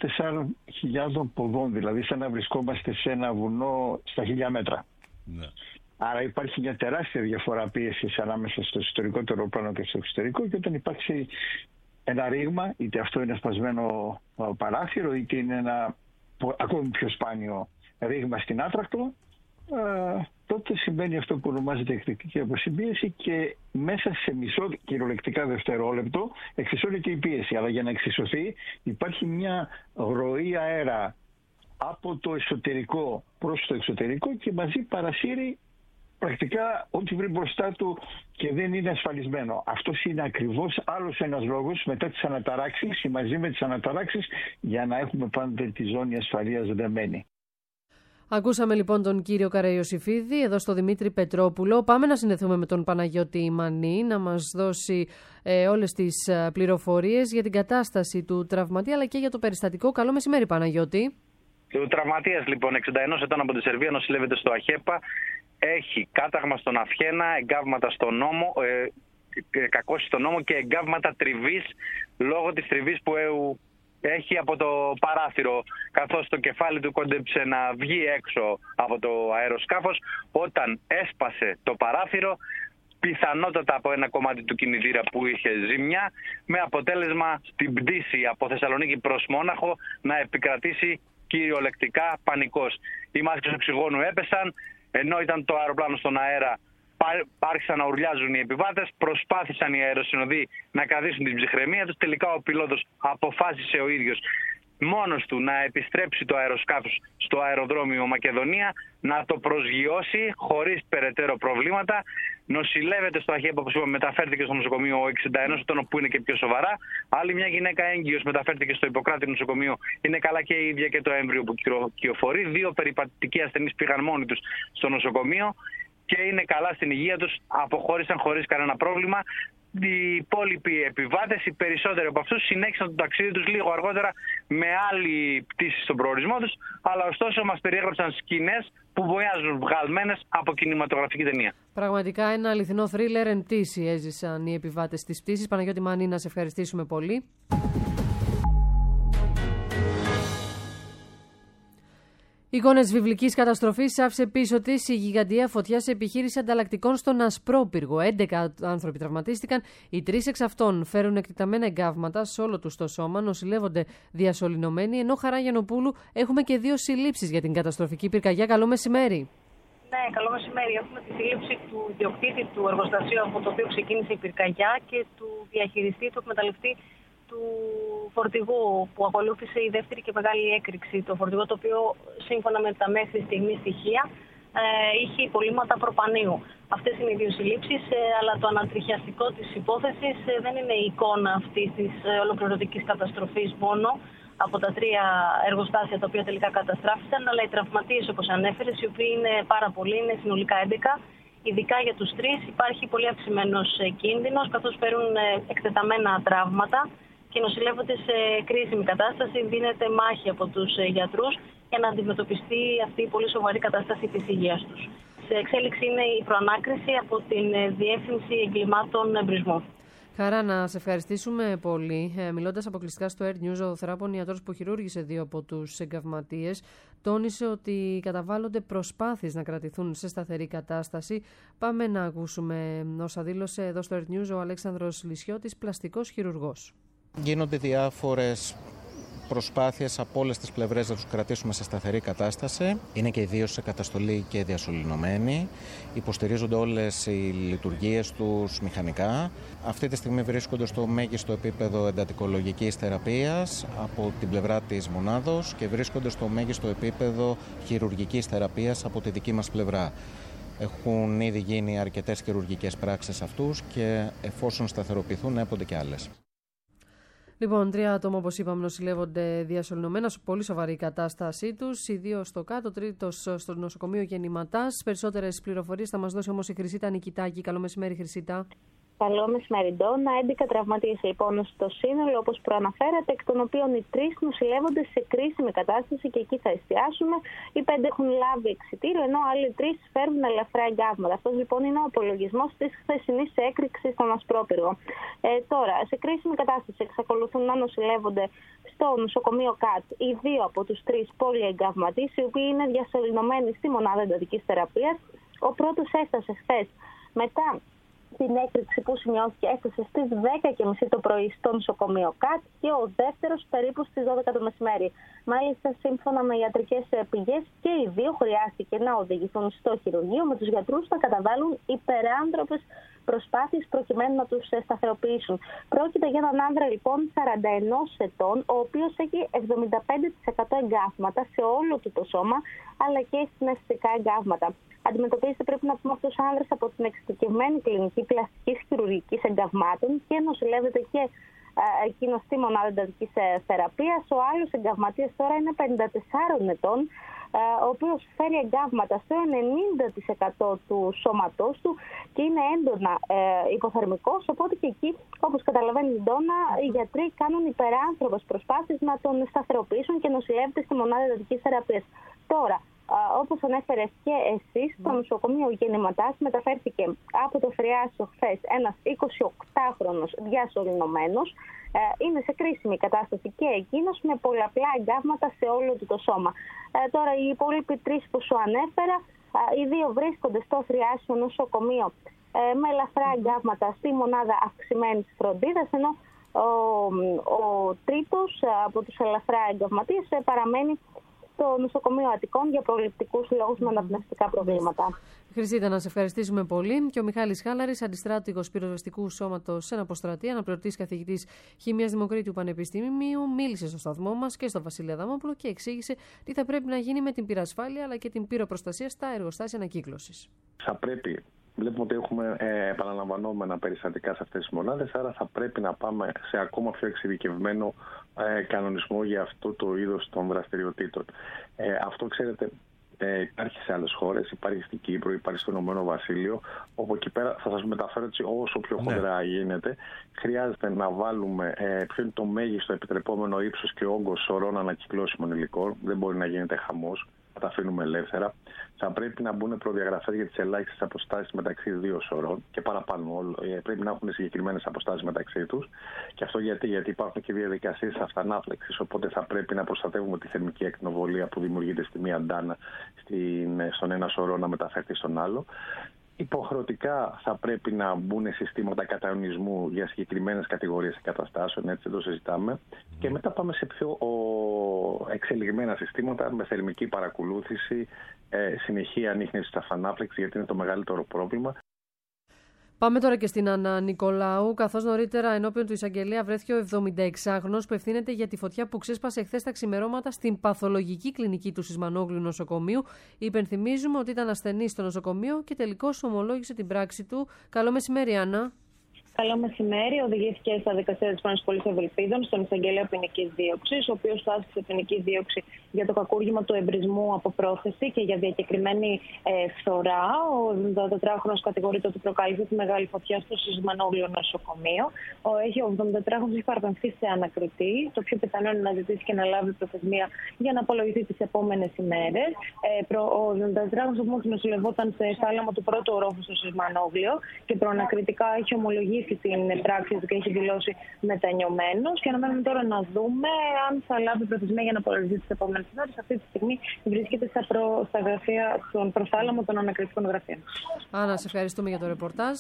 3-4 ποδών, δηλαδή σαν να βρισκόμαστε σε ένα βουνό στα 1.000 μέτρα. Ναι. Άρα υπάρχει μια τεράστια διαφορά πίεσης ανάμεσα στο εσωτερικό του αεροπλάνο και στο εξωτερικό, και όταν υπάρξει ένα ρήγμα, είτε αυτό είναι σπασμένο παράθυρο, είτε είναι ένα ακόμη πιο σπάνιο ρήγμα στην άτρακτο, τότε συμβαίνει αυτό που ονομάζεται εκρηκτική αποσυμπίεση και μέσα σε μισό κυριολεκτικά δευτερόλεπτο εξισώνεται η πίεση. Αλλά για να εξισωθεί υπάρχει μια ροή αέρα από το εσωτερικό προς το εξωτερικό και μαζί παρασύρει πρακτικά ό,τι βρει μπροστά του και δεν είναι ασφαλισμένο. Αυτός είναι ακριβώς άλλος ένας λόγος μετά τις αναταράξεις ή μαζί με τις αναταράξεις για να έχουμε πάντα τη ζώνη ασφαλείας δεμένη. Ακούσαμε λοιπόν τον κύριο Καραϊωσιφίδη εδώ στο Δημήτρη Πετρόπουλο. Πάμε να συνδεθούμε με τον Παναγιώτη Μανή να μας δώσει όλες τις πληροφορίες για την κατάσταση του τραυματία αλλά και για το περιστατικό. Καλό μεσημέρι, Παναγιώτη. Ο τραυματίας λοιπόν 61 ετών από τη Σερβία νοσηλεύεται στο ΑΧΕΠΑ. Έχει κάταγμα στον αυχένα, εγκάβματα στον νόμο, κακώσει στον νόμο και εγκάβματα τριβής λόγω της τριβής που έχει από το παράθυρο, καθώς το κεφάλι του κόντεψε να βγει έξω από το αεροσκάφος. Όταν έσπασε το παράθυρο, πιθανότατα από ένα κομμάτι του κινητήρα που είχε ζημιά, με αποτέλεσμα στην πτήση από Θεσσαλονίκη προς Μόναχο να επικρατήσει κυριολεκτικά πανικός. Οι μάσκες οξυγόνου έπεσαν, ενώ ήταν το αεροπλάνο στον αέρα, άρχισαν να ουρλιάζουν οι επιβάτες, προσπάθησαν οι αεροσυνοδοί να κρατήσουν την ψυχραιμία τους. Τελικά ο πιλότος αποφάσισε ο ίδιος μόνος του να επιστρέψει το αεροσκάφος στο αεροδρόμιο Μακεδονία, να το προσγειώσει χωρίς περαιτέρω προβλήματα. Νοσηλεύεται στο ΑΧΕΠΑ, όπως είπαμε, μεταφέρθηκε στο νοσοκομείο 61 ετών, που είναι και πιο σοβαρά. Άλλη μια γυναίκα έγκυος μεταφέρθηκε στο Ιπποκράτη νοσοκομείο. Είναι καλά και η ίδια και το έμβριο που κυοφορεί. 2 περιπατητικοί ασθενείς πήγαν μόνοι τους στο νοσοκομείο και είναι καλά στην υγεία τους. Αποχώρησαν χωρίς κανένα πρόβλημα. Οι υπόλοιποι επιβάτες, οι περισσότεροι από αυτούς, συνέχισαν το ταξίδι τους λίγο αργότερα με άλλη πτήση στον προορισμό τους, αλλά ωστόσο μας περιέγραψαν σκηνές που βοιάζουν βγαλμένες από κινηματογραφική ταινία. Πραγματικά ένα αληθινό θρίλερ εν πτήση έζησαν οι επιβάτες της πτήσης. Παναγιώτη Μανή, να σε ευχαριστήσουμε πολύ. Εικόνες βιβλικής καταστροφής άφησε πίσω της η γιγαντιαία φωτιά σε επιχείρηση ανταλλακτικών στον Ασπρόπυργο. 11 άνθρωποι τραυματίστηκαν. Οι 3 εξ αυτών φέρουν εκτεταμένα εγκάβματα σε όλο τους το σώμα, νοσηλεύονται διασωληνωμένοι. Ενώ Χαρά Γιαννοπούλου έχουμε και 2 συλλήψεις για την καταστροφική πυρκαγιά. Καλό μεσημέρι. Ναι, καλό μεσημέρι. Έχουμε τη σύλληψη του ιδιοκτήτη του εργοστασίου από το οποίο ξεκίνησε η πυρκαγιά και του διαχειριστή, του εκμεταλλευτή του φορτηγού που ακολούθησε η δεύτερη και μεγάλη έκρηξη. Το φορτηγό, το οποίο σύμφωνα με τα μέχρι στιγμή στοιχεία είχε υπολείμματα προπανίου. Αυτές είναι οι δύο συλλήψεις, αλλά το ανατριχιαστικό της υπόθεσης δεν είναι η εικόνα αυτής της ολοκληρωτικής καταστροφής μόνο από τα 3 εργοστάσια τα οποία τελικά καταστράφησαν, αλλά οι τραυματίες, όπως ανέφερες, οι οποίοι είναι πάρα πολλοί, είναι συνολικά 11. Ειδικά για τους 3 υπάρχει πολύ αυξημένος κίνδυνος, καθώς παίρνουν εκτεταμένα τραύματα και νοσηλεύονται σε κρίσιμη κατάσταση. Δίνεται μάχη από τους γιατρούς για να αντιμετωπιστεί αυτή η πολύ σοβαρή κατάσταση της υγείας τους. Σε εξέλιξη είναι η προανάκριση από την Διεύθυνση Εγκλημάτων Εμπρισμού. Χαρά, να σε ευχαριστήσουμε πολύ. Μιλώντας αποκλειστικά στο Earth News, ο θεράπων ιατρός που χειρούργησε 2 από τους εγκαυματίες τόνισε ότι καταβάλλονται προσπάθειες να κρατηθούν σε σταθερή κατάσταση. Πάμε να ακούσουμε όσα δήλωσε εδώ στο Earth News ο Αλέξανδρος Λυσιώτης, πλαστικός χειρουργός. Γίνονται διάφορες προσπάθειες από όλες τις πλευρές να τους κρατήσουμε σε σταθερή κατάσταση. Είναι και οι 2 σε καταστολή και διασωληνωμένοι. Υποστηρίζονται όλες οι λειτουργίες τους μηχανικά. Αυτή τη στιγμή βρίσκονται στο μέγιστο επίπεδο εντατικολογικής θεραπείας από την πλευρά της μονάδος και βρίσκονται στο μέγιστο επίπεδο χειρουργικής θεραπείας από τη δική μας πλευρά. Έχουν ήδη γίνει αρκετές χειρουργικές πράξεις αυτούς και εφόσον σταθεροποιηθούν έπονται και άλλες. Λοιπόν, 3 άτομα, όπως είπαμε, νοσηλεύονται διασωληνωμένα, πολύ σοβαρή η κατάστασή τους. Οι 2 στο κάτω, 3ος στο νοσοκομείο Γεννηματάς. Περισσότερες πληροφορίες θα μας δώσει όμως η Χρυσίτα Νικητάκη. Καλό μεσημέρι, Χρυσίτα. Καλό μεσημέρι, Ντόνα. 11 τραυματίες λοιπόν στο σύνολο, όπως προαναφέρατε, εκ των οποίων οι 3 νοσηλεύονται σε κρίσιμη κατάσταση και εκεί θα εστιάσουμε. Οι 5 έχουν λάβει εξιτήριο, ενώ άλλοι 3 φέρνουν ελαφρά εγκάβματα. Αυτό λοιπόν είναι ο απολογισμός της χθεσινής έκρηξης στον Ασπρόπυργο. Τώρα, σε κρίσιμη κατάσταση εξακολουθούν να νοσηλεύονται στο νοσοκομείο ΚΑΤ οι 2 από τους 3 πολυεγκαυματίες, οι οποίοι είναι διασωληνωμένοι στη μονάδα εντατικής θεραπείας. Ο πρώτος έφτασε χθες μετά την έκρηξη που σημειώθηκε, έφτασε στις 10:30 το πρωί στο νοσοκομείο ΚΑΤ και ο δεύτερος περίπου στις 12 το μεσημέρι. Μάλιστα, σύμφωνα με ιατρικές πηγές, και οι 2 χρειάστηκε να οδηγηθούν στο χειρουργείο με τους γιατρούς να καταβάλουν υπεράνθρωπες προσπάθειες προκειμένου να τους σταθεροποιήσουν. Πρόκειται για έναν άνδρα λοιπόν 41 ετών, ο οποίος έχει 75% εγκάβματα σε όλο του το σώμα, αλλά και συναισθητικά εγκάβματα. Αντιμετωπίζεται, πρέπει να πούμε, αυτός ο άνδρας από την εξειδικευμένη κλινική πλαστικής χειρουργικής εγκαυμάτων και νοσηλεύεται και εκείνο στη μονάδα εντατικής θεραπείας. Ο άλλος εγκαυματίας τώρα είναι 54 ετών, ο οποίος φέρει εγκάβματα στο 90% του σώματός του και είναι έντονα υποθερμικός, οπότε και εκεί, όπως καταλαβαίνει η Ντόνα, οι γιατροί κάνουν υπεράνθρωπες προσπάθειες να τον σταθεροποιήσουν και νοσηλεύεται στη μονάδα εντατικής θεραπείας. Τώρα, όπως ανέφερες και εσείς, στο νοσοκομείο Γεννηματάς μεταφέρθηκε από το Φριάσιο χθες ένας 28χρονος διασωληνωμένος. Είναι σε κρίσιμη κατάσταση και εκείνος, με πολλαπλά εγκάβματα σε όλο του το σώμα. Τώρα οι υπόλοιποι 3 που σου ανέφερα, οι 2 βρίσκονται στο Φριάσιο νοσοκομείο με ελαφρά εγκάβματα στη μονάδα αυξημένης φροντίδας, ενώ ο τρίτος από τους ελαφρά εγκαυματίες παραμένει στο νοσοκομείο Αττικών για προληπτικούς λόγους με αναπνευστικά προβλήματα. Χρυσίτα, να σε ευχαριστήσουμε πολύ. Και ο Μιχάλης Χάλαρης, αντιστράτηγος πυροσβεστικού σώματος εν αποστρατεία, αναπληρωτής καθηγητής Χημίας Δημοκρίτιου Πανεπιστημίου, μίλησε στο σταθμό μας και στο Βασίλη Αδαμόπουλο και εξήγησε τι θα πρέπει να γίνει με την πυρασφάλεια αλλά και την πυροπροστασία στα εργοστάσια ανακύκλωσης. Θα πρέπει. Βλέπουμε ότι έχουμε επαναλαμβανόμενα περιστατικά σε αυτές τις μονάδες, άρα θα πρέπει να πάμε σε ακόμα πιο εξειδικευμένο κανονισμό για αυτό το είδος των δραστηριοτήτων. Αυτό, ξέρετε, υπάρχει σε άλλες χώρες, υπάρχει στην Κύπρο, υπάρχει στο Ηνωμένο Βασίλειο, όπου εκεί πέρα θα σας μεταφέρω έτσι όσο πιο χοντρά γίνεται. Χρειάζεται να βάλουμε ποιο είναι το μέγιστο επιτρεπόμενο ύψος και όγκος σωρών ανακυκλώσιμων υλικών. Δεν μπορεί να γίνεται χαμός. Θα τα αφήνουμε ελεύθερα. Θα πρέπει να μπουν προδιαγραφές για τις ελάχιστες αποστάσεις μεταξύ 2 σωρών και παραπάνω. Πρέπει να έχουν συγκεκριμένες αποστάσεις μεταξύ τους. Και αυτό γιατί υπάρχουν και διαδικασίες αυτανάφλεξης. Οπότε θα πρέπει να προστατεύουμε τη θερμική ακτινοβολία που δημιουργείται στη μία ντάνα στον ένα σωρό να μεταφερθεί στον άλλο. Υποχρεωτικά θα πρέπει να μπουν συστήματα κατανοησμού για συγκεκριμένες κατηγορίες εγκαταστάσεων, έτσι το συζητάμε. Και μετά πάμε σε πιο εξελιγμένα συστήματα με θερμική παρακολούθηση, συνεχή ανίχνευση της αφανάφλεξης, γιατί είναι το μεγαλύτερο πρόβλημα. Πάμε τώρα και στην Άννα Νικολάου, καθώς νωρίτερα ενώπιον του εισαγγελέα βρέθηκε ο 76χρονος που ευθύνεται για τη φωτιά που ξέσπασε χθες τα ξημερώματα στην παθολογική κλινική του Σισμανόγλου νοσοκομείου. Υπενθυμίζουμε ότι ήταν ασθενής στο νοσοκομείο και τελικώς ομολόγησε την πράξη του. Καλό μεσημέρι, Άννα. Καλό μεσημέρι. Οδηγήθηκε στα δικαστήρια της Πάνης Πόλης Ευελπίδων στον εισαγγελέα ποινικής δίωξης, ο οποίος θα άσκησε ποινική δίωξη για το κακούργημα του εμπρισμού από πρόθεση και για διακεκριμένη φθορά. Ο 74χρονος κατηγορείται ότι προκάλεσε τη μεγάλη φωτιά στο Σισμανόγλιο νοσοκομείο. Ο 74χρονος έχει παραπεμφθεί σε ανακριτή. Το πιο πιθανό είναι να ζητήσει και να λάβει προθεσμία για να απολογηθεί τις επόμενες ημέρες. Ο 74χρονος όμως νοσηλευόταν σε θάλαμο του πρώτου ορόφου στο Σισμανόγλιο και προανακριτικά έχει ομολογήσει την πράξη του και έχει δηλώσει μετανιωμένος. Και αναμένουμε τώρα να δούμε αν θα λάβει προθεσμία για να απολογηθεί τις επόμενες ημέρες. Αυτή τη στιγμή βρίσκεται στα γραφεία, στον προθάλαμο των ανακριτικών γραφείων. Άννα, σε ευχαριστούμε για το ρεπορτάζ.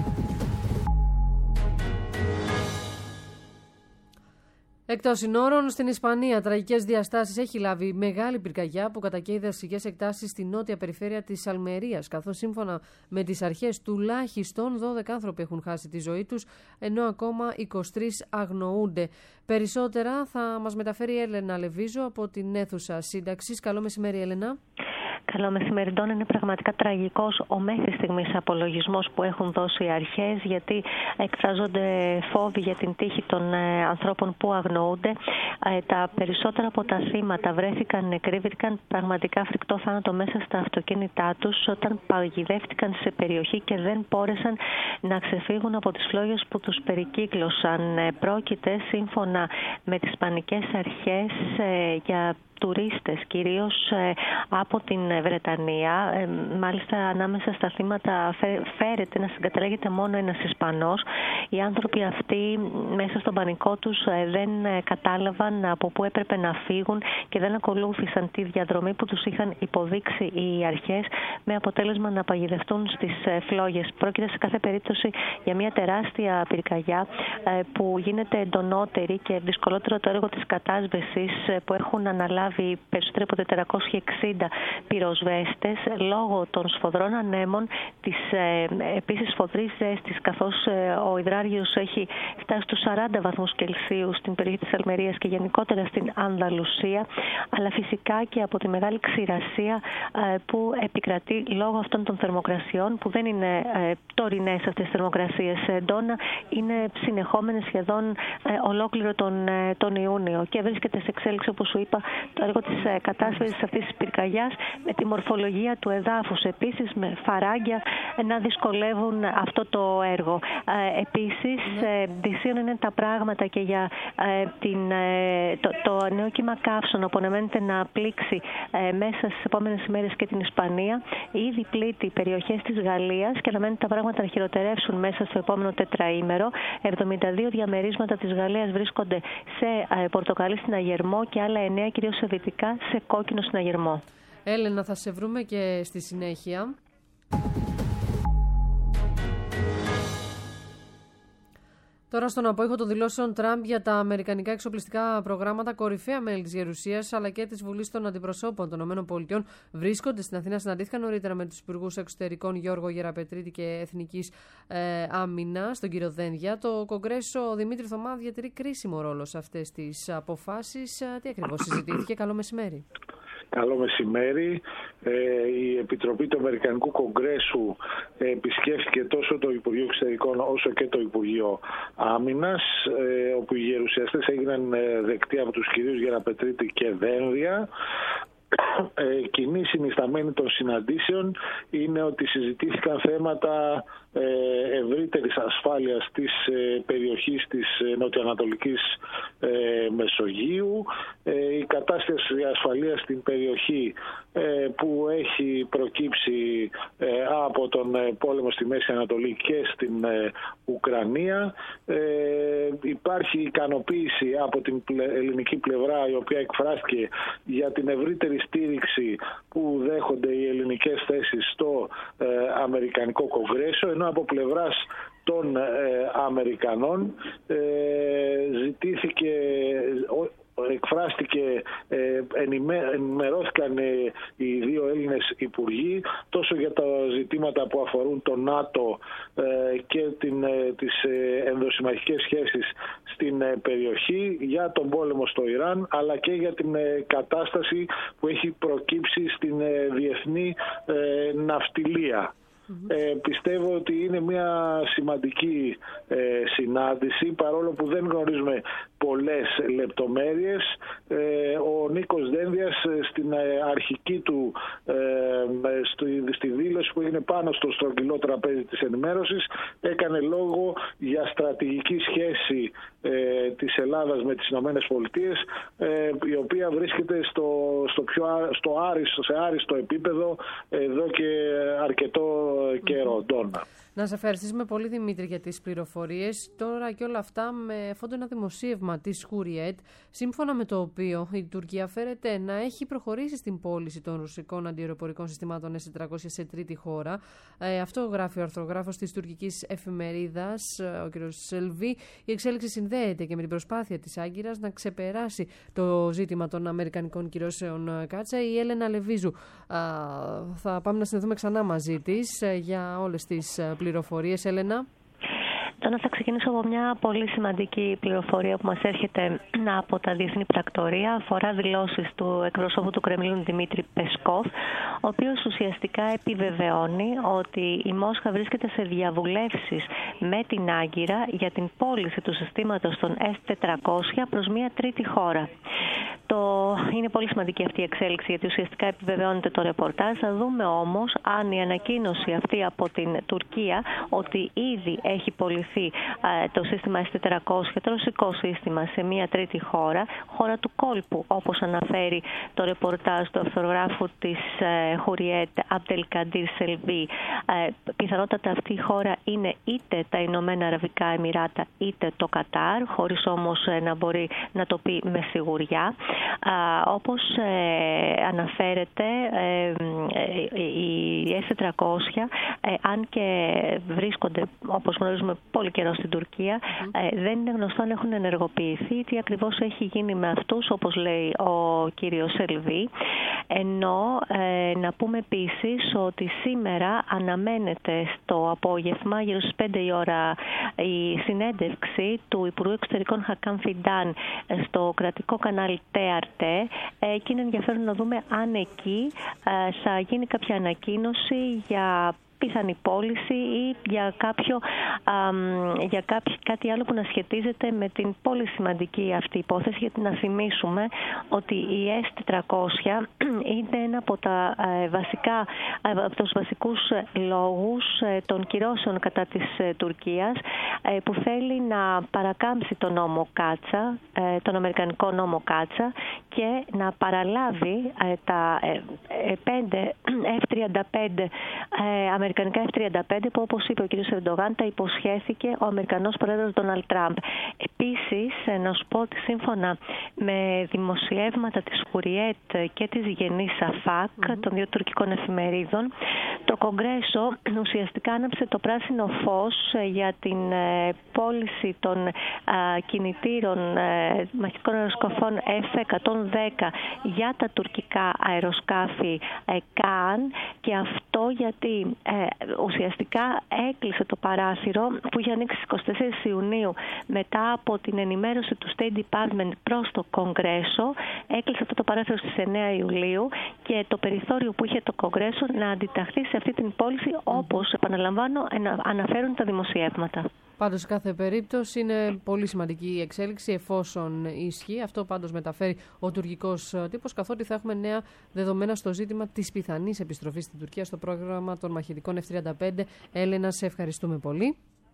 Εκτός συνόρων, στην Ισπανία, τραγικές διαστάσεις έχει λάβει μεγάλη πυρκαγιά που κατακαίει δασικές εκτάσεις στη νότια περιφέρεια της Αλμερίας, καθώς σύμφωνα με τις αρχές τουλάχιστον 12 άνθρωποι έχουν χάσει τη ζωή τους, ενώ ακόμα 23 αγνοούνται. Περισσότερα θα μας μεταφέρει η Έλενα Λεβίζο από την αίθουσα σύνταξης. Καλό μεσημέρι, Έλενα. Καλό μεσημέρι, Ντόνα. Είναι πραγματικά τραγικός ο μέχρι στιγμής απολογισμός που έχουν δώσει οι αρχές, γιατί εκφράζονται φόβοι για την τύχη των ανθρώπων που αγνοούνται. Τα περισσότερα από τα θύματα βρέθηκαν νεκροί, βρήκαν πραγματικά φρικτό θάνατο μέσα στα αυτοκίνητά τους όταν παγιδεύτηκαν σε περιοχή και δεν μπόρεσαν να ξεφύγουν από τις φλόγες που τους περικύκλωσαν. Πρόκειται, σύμφωνα με τις ισπανικές αρχές, για τουρίστες, κυρίως από την Βρετανία. Μάλιστα, ανάμεσα στα θύματα φέρεται να συγκαταλέγεται μόνο ένας Ισπανός. Οι άνθρωποι αυτοί μέσα στον πανικό τους δεν κατάλαβαν από πού έπρεπε να φύγουν και δεν ακολούθησαν τη διαδρομή που τους είχαν υποδείξει οι αρχές, με αποτέλεσμα να παγιδευτούν στις φλόγες. Πρόκειται σε κάθε περίπτωση για μια τεράστια πυρκαγιά που γίνεται εντονότερη και δυσκολότερο το έργο της κατάσβεσης, που έχουν αναλάβει περισσότερο από 460 πυροσβέστες λόγω των σφοδρών ανέμων, της επίσης σφοδρής ζέστης, καθώς ο υδράριος έχει φτάσει στους 40 βαθμούς Κελσίου στην περιοχή της Αλμερίας και γενικότερα στην Ανδαλουσία, αλλά φυσικά και από τη μεγάλη ξηρασία που επικρατεί λόγω αυτών των θερμοκρασιών, που δεν είναι τωρινές αυτές τις θερμοκρασίες, Ντόνα, είναι συνεχόμενες σχεδόν ολόκληρο τον Ιούνιο και βρίσκεται σε εξέλιξη, όπως σου είπα, το έργο της κατάσβεσης αυτής της πυρκαγιάς, με τη μορφολογία του εδάφους επίσης, με φαράγγια να δυσκολεύουν αυτό το έργο. Επίσης, δυσίων είναι τα πράγματα και για το νέο κύμα καύσωνα που αναμένεται να πλήξει μέσα στις επόμενες ημέρες και την Ισπανία. Ήδη πλήττει περιοχές της Γαλλίας και αναμένεται τα πράγματα να χειροτερεύσουν μέσα στο επόμενο τετραήμερο. 72 διαμερίσματα της Γαλλίας βρίσκονται σε πορτοκαλί συναγερμό και άλλα 9 κυρίως σε δυτικά σε κόκκινο συναγερμό. Έλενα, θα σε βρούμε και στη συνέχεια. Τώρα, στον απόϊχο των δηλώσεων Τραμπ για τα αμερικανικά εξοπλιστικά προγράμματα, κορυφαία μέλη της Γερουσίας αλλά και της Βουλής των Αντιπροσώπων των ΗΠΑ βρίσκονται στην Αθήνα. Συναντήθηκαν νωρίτερα με τους υπουργούς εξωτερικών Γιώργο Γεραπετρίτη και Εθνικής Άμυνας, τον κύριο Δένδια. Το Κογκρέσο, Δημήτρη Θωμά, διατηρεί κρίσιμο ρόλο σε αυτές τις αποφάσεις. Τι ακριβώς συζητήθηκε? Καλό μεσημέρι. Καλό μεσημέρι. Η Επιτροπή του Αμερικανικού Κογκρέσου επισκέφθηκε τόσο το Υπουργείο Εξωτερικών όσο και το Υπουργείο Άμυνας, όπου οι γερουσιαστές έγιναν δεκτοί από τους κυρίους Γεραπετρίτη και Δένδια. Κοινή συνισταμένη των συναντήσεων είναι ότι συζητήθηκαν θέματα ευρύτερης ασφάλειας της περιοχής της νοτιοανατολικής Μεσογείου, η κατάσταση ασφαλείας στην περιοχή που έχει προκύψει από τον πόλεμο στη Μέση Ανατολή και στην Ουκρανία. Υπάρχει ικανοποίηση από την ελληνική πλευρά, η οποία εκφράστηκε για την ευρύτερη στήριξη που δέχονται οι ελληνικές θέσεις στο Αμερικανικό Κογκρέσο, ενώ από πλευράς των Αμερικανών εκφράστηκε, ενημερώθηκαν οι δύο Έλληνες Έλληνες υπουργοί, τόσο για τα ζητήματα που αφορούν το ΝΑΤΟ και τις ενδοσυμμαχικές σχέσεις στην περιοχή, για τον πόλεμο στο Ιράν, αλλά και για την κατάσταση που έχει προκύψει στην διεθνή ναυτιλία. Πιστεύω ότι είναι μια σημαντική συνάντηση, παρόλο που δεν γνωρίζουμε πολλές λεπτομέρειες. Ο Νίκος Δένδιας στην αρχική του στη δήλωση που έγινε πάνω στο στρογγυλό τραπέζι της ενημέρωσης έκανε λόγο για στρατηγική σχέση της Ελλάδας με τις Ηνωμένες Πολιτείες, η οποία βρίσκεται σε άριστο επίπεδο εδώ και αρκετό καιρό. Ντόνα. Να σε ευχαριστήσουμε πολύ, Δημήτρη, για τις πληροφορίες. Τώρα και όλα αυτά με φόντο ένα δημοσίευμα της Hurriyet, σύμφωνα με το οποίο η Τουρκία φέρεται να έχει προχωρήσει στην πώληση των ρωσικών αντιαεροπορικών συστημάτων S-400 σε τρίτη χώρα. Αυτό γράφει ο αρθρογράφος της τουρκικής εφημερίδας, ο κ. Σελβί. Η εξέλιξη συνδέεται και με την προσπάθεια της Άγκυρας να ξεπεράσει το ζήτημα των αμερικανικών κυρώσεων Κάτσα. Η Έλενα Λεβίζου θα πάμε να συνδεθούμε ξανά μαζί της για όλες τις πληροφορίες. Έλενα. Τώρα θα ξεκινήσω από μια πολύ σημαντική πληροφορία που μας έρχεται από τα διεθνή πρακτορία. Αφορά δηλώσεις του εκπροσώπου του Κρεμλίνου Δημήτρη Πεσκόφ, ο οποίος ουσιαστικά επιβεβαιώνει ότι η Μόσχα βρίσκεται σε διαβουλεύσεις με την Άγκυρα για την πώληση του συστήματος των S-400 προς μια τρίτη χώρα. Είναι πολύ σημαντική αυτή η εξέλιξη, γιατί ουσιαστικά επιβεβαιώνεται το ρεπορτάζ. Θα δούμε όμως αν η ανακοίνωση αυτή από την Τουρκία ότι ήδη έχει πωληθεί το σύστημα S-400, το ρωσικό σύστημα, σε μια τρίτη χώρα του κόλπου, όπως αναφέρει το ρεπορτάζ του αυθρογράφου της Hurriyet, Abdelkadir Selvi. Πιθανότατα αυτή η χώρα είναι είτε τα Ηνωμένα Αραβικά Εμιράτα είτε το Κατάρ, χωρίς όμως να μπορεί να το πει με σιγουριά. Όπως αναφέρεται, οι S-400, αν και βρίσκονται, όπως γνωρίζουμε, πολύ καιρό στην Τουρκία, δεν είναι γνωστό αν έχουν ενεργοποιηθεί, τι ακριβώς έχει γίνει με αυτούς, όπως λέει ο κύριος Σελβί. Ενώ να πούμε επίσης ότι σήμερα αναμένεται στο απόγευμα, γύρω στις 5 η ώρα, η συνέντευξη του Υπουργού Εξωτερικών Χακάν Φιντάν στο κρατικό κανάλι TRT, και είναι ενδιαφέρον να δούμε αν εκεί θα γίνει κάποια ανακοίνωση για πιθανή πώληση ή για κάτι άλλο που να σχετίζεται με την πολύ σημαντική αυτή υπόθεση, γιατί να θυμίσουμε ότι η S-400 είναι ένα από τους βασικούς λόγους των κυρώσεων κατά της Τουρκίας, που θέλει να παρακάμψει τον νόμο Κάτσα, τον αμερικανικό νόμο Κάτσα, και να παραλάβει τα 5 F-35 αμερικανικά F-35 που, όπως είπε ο κ. Ερντογάν, τα υποσχέθηκε ο Αμερικανός πρόεδρος Ντόναλντ Τραμπ. Επίσης, να σου πω ότι σύμφωνα με δημοσιεύματα της Hurriyet και της Γενής Σαφάκ, των δύο τουρκικών εφημερίδων, το Κογκρέσο ουσιαστικά άναψε το πράσινο φως για την πώληση των κινητήρων μαχητικών αεροσκαφών F-110 για τα τουρκικά αεροσκάφη ΚΑΝ, και αυτό γιατί ουσιαστικά έκλεισε το παράθυρο που είχε ανοίξει στις 24 Ιουνίου μετά από την ενημέρωση του State Department προς το Κογκρέσο. Έκλεισε αυτό το παράθυρο στις 9 Ιουλίου και το περιθώριο που είχε το Κογκρέσο να αντιταχθεί σε αυτή την πώληση, όπως, επαναλαμβάνω, αναφέρουν τα δημοσιεύματα. Πάντως, σε κάθε περίπτωση είναι πολύ σημαντική η εξέλιξη, εφόσον ισχύει. Αυτό πάντως μεταφέρει ο τουρκικός τύπος, καθότι θα έχουμε νέα δεδομένα στο ζήτημα της πιθανής επιστροφής στην Τουρκία στο πρόγραμμα των μαχητικών F-35. Έλενα, σε ευχαριστούμε πολύ.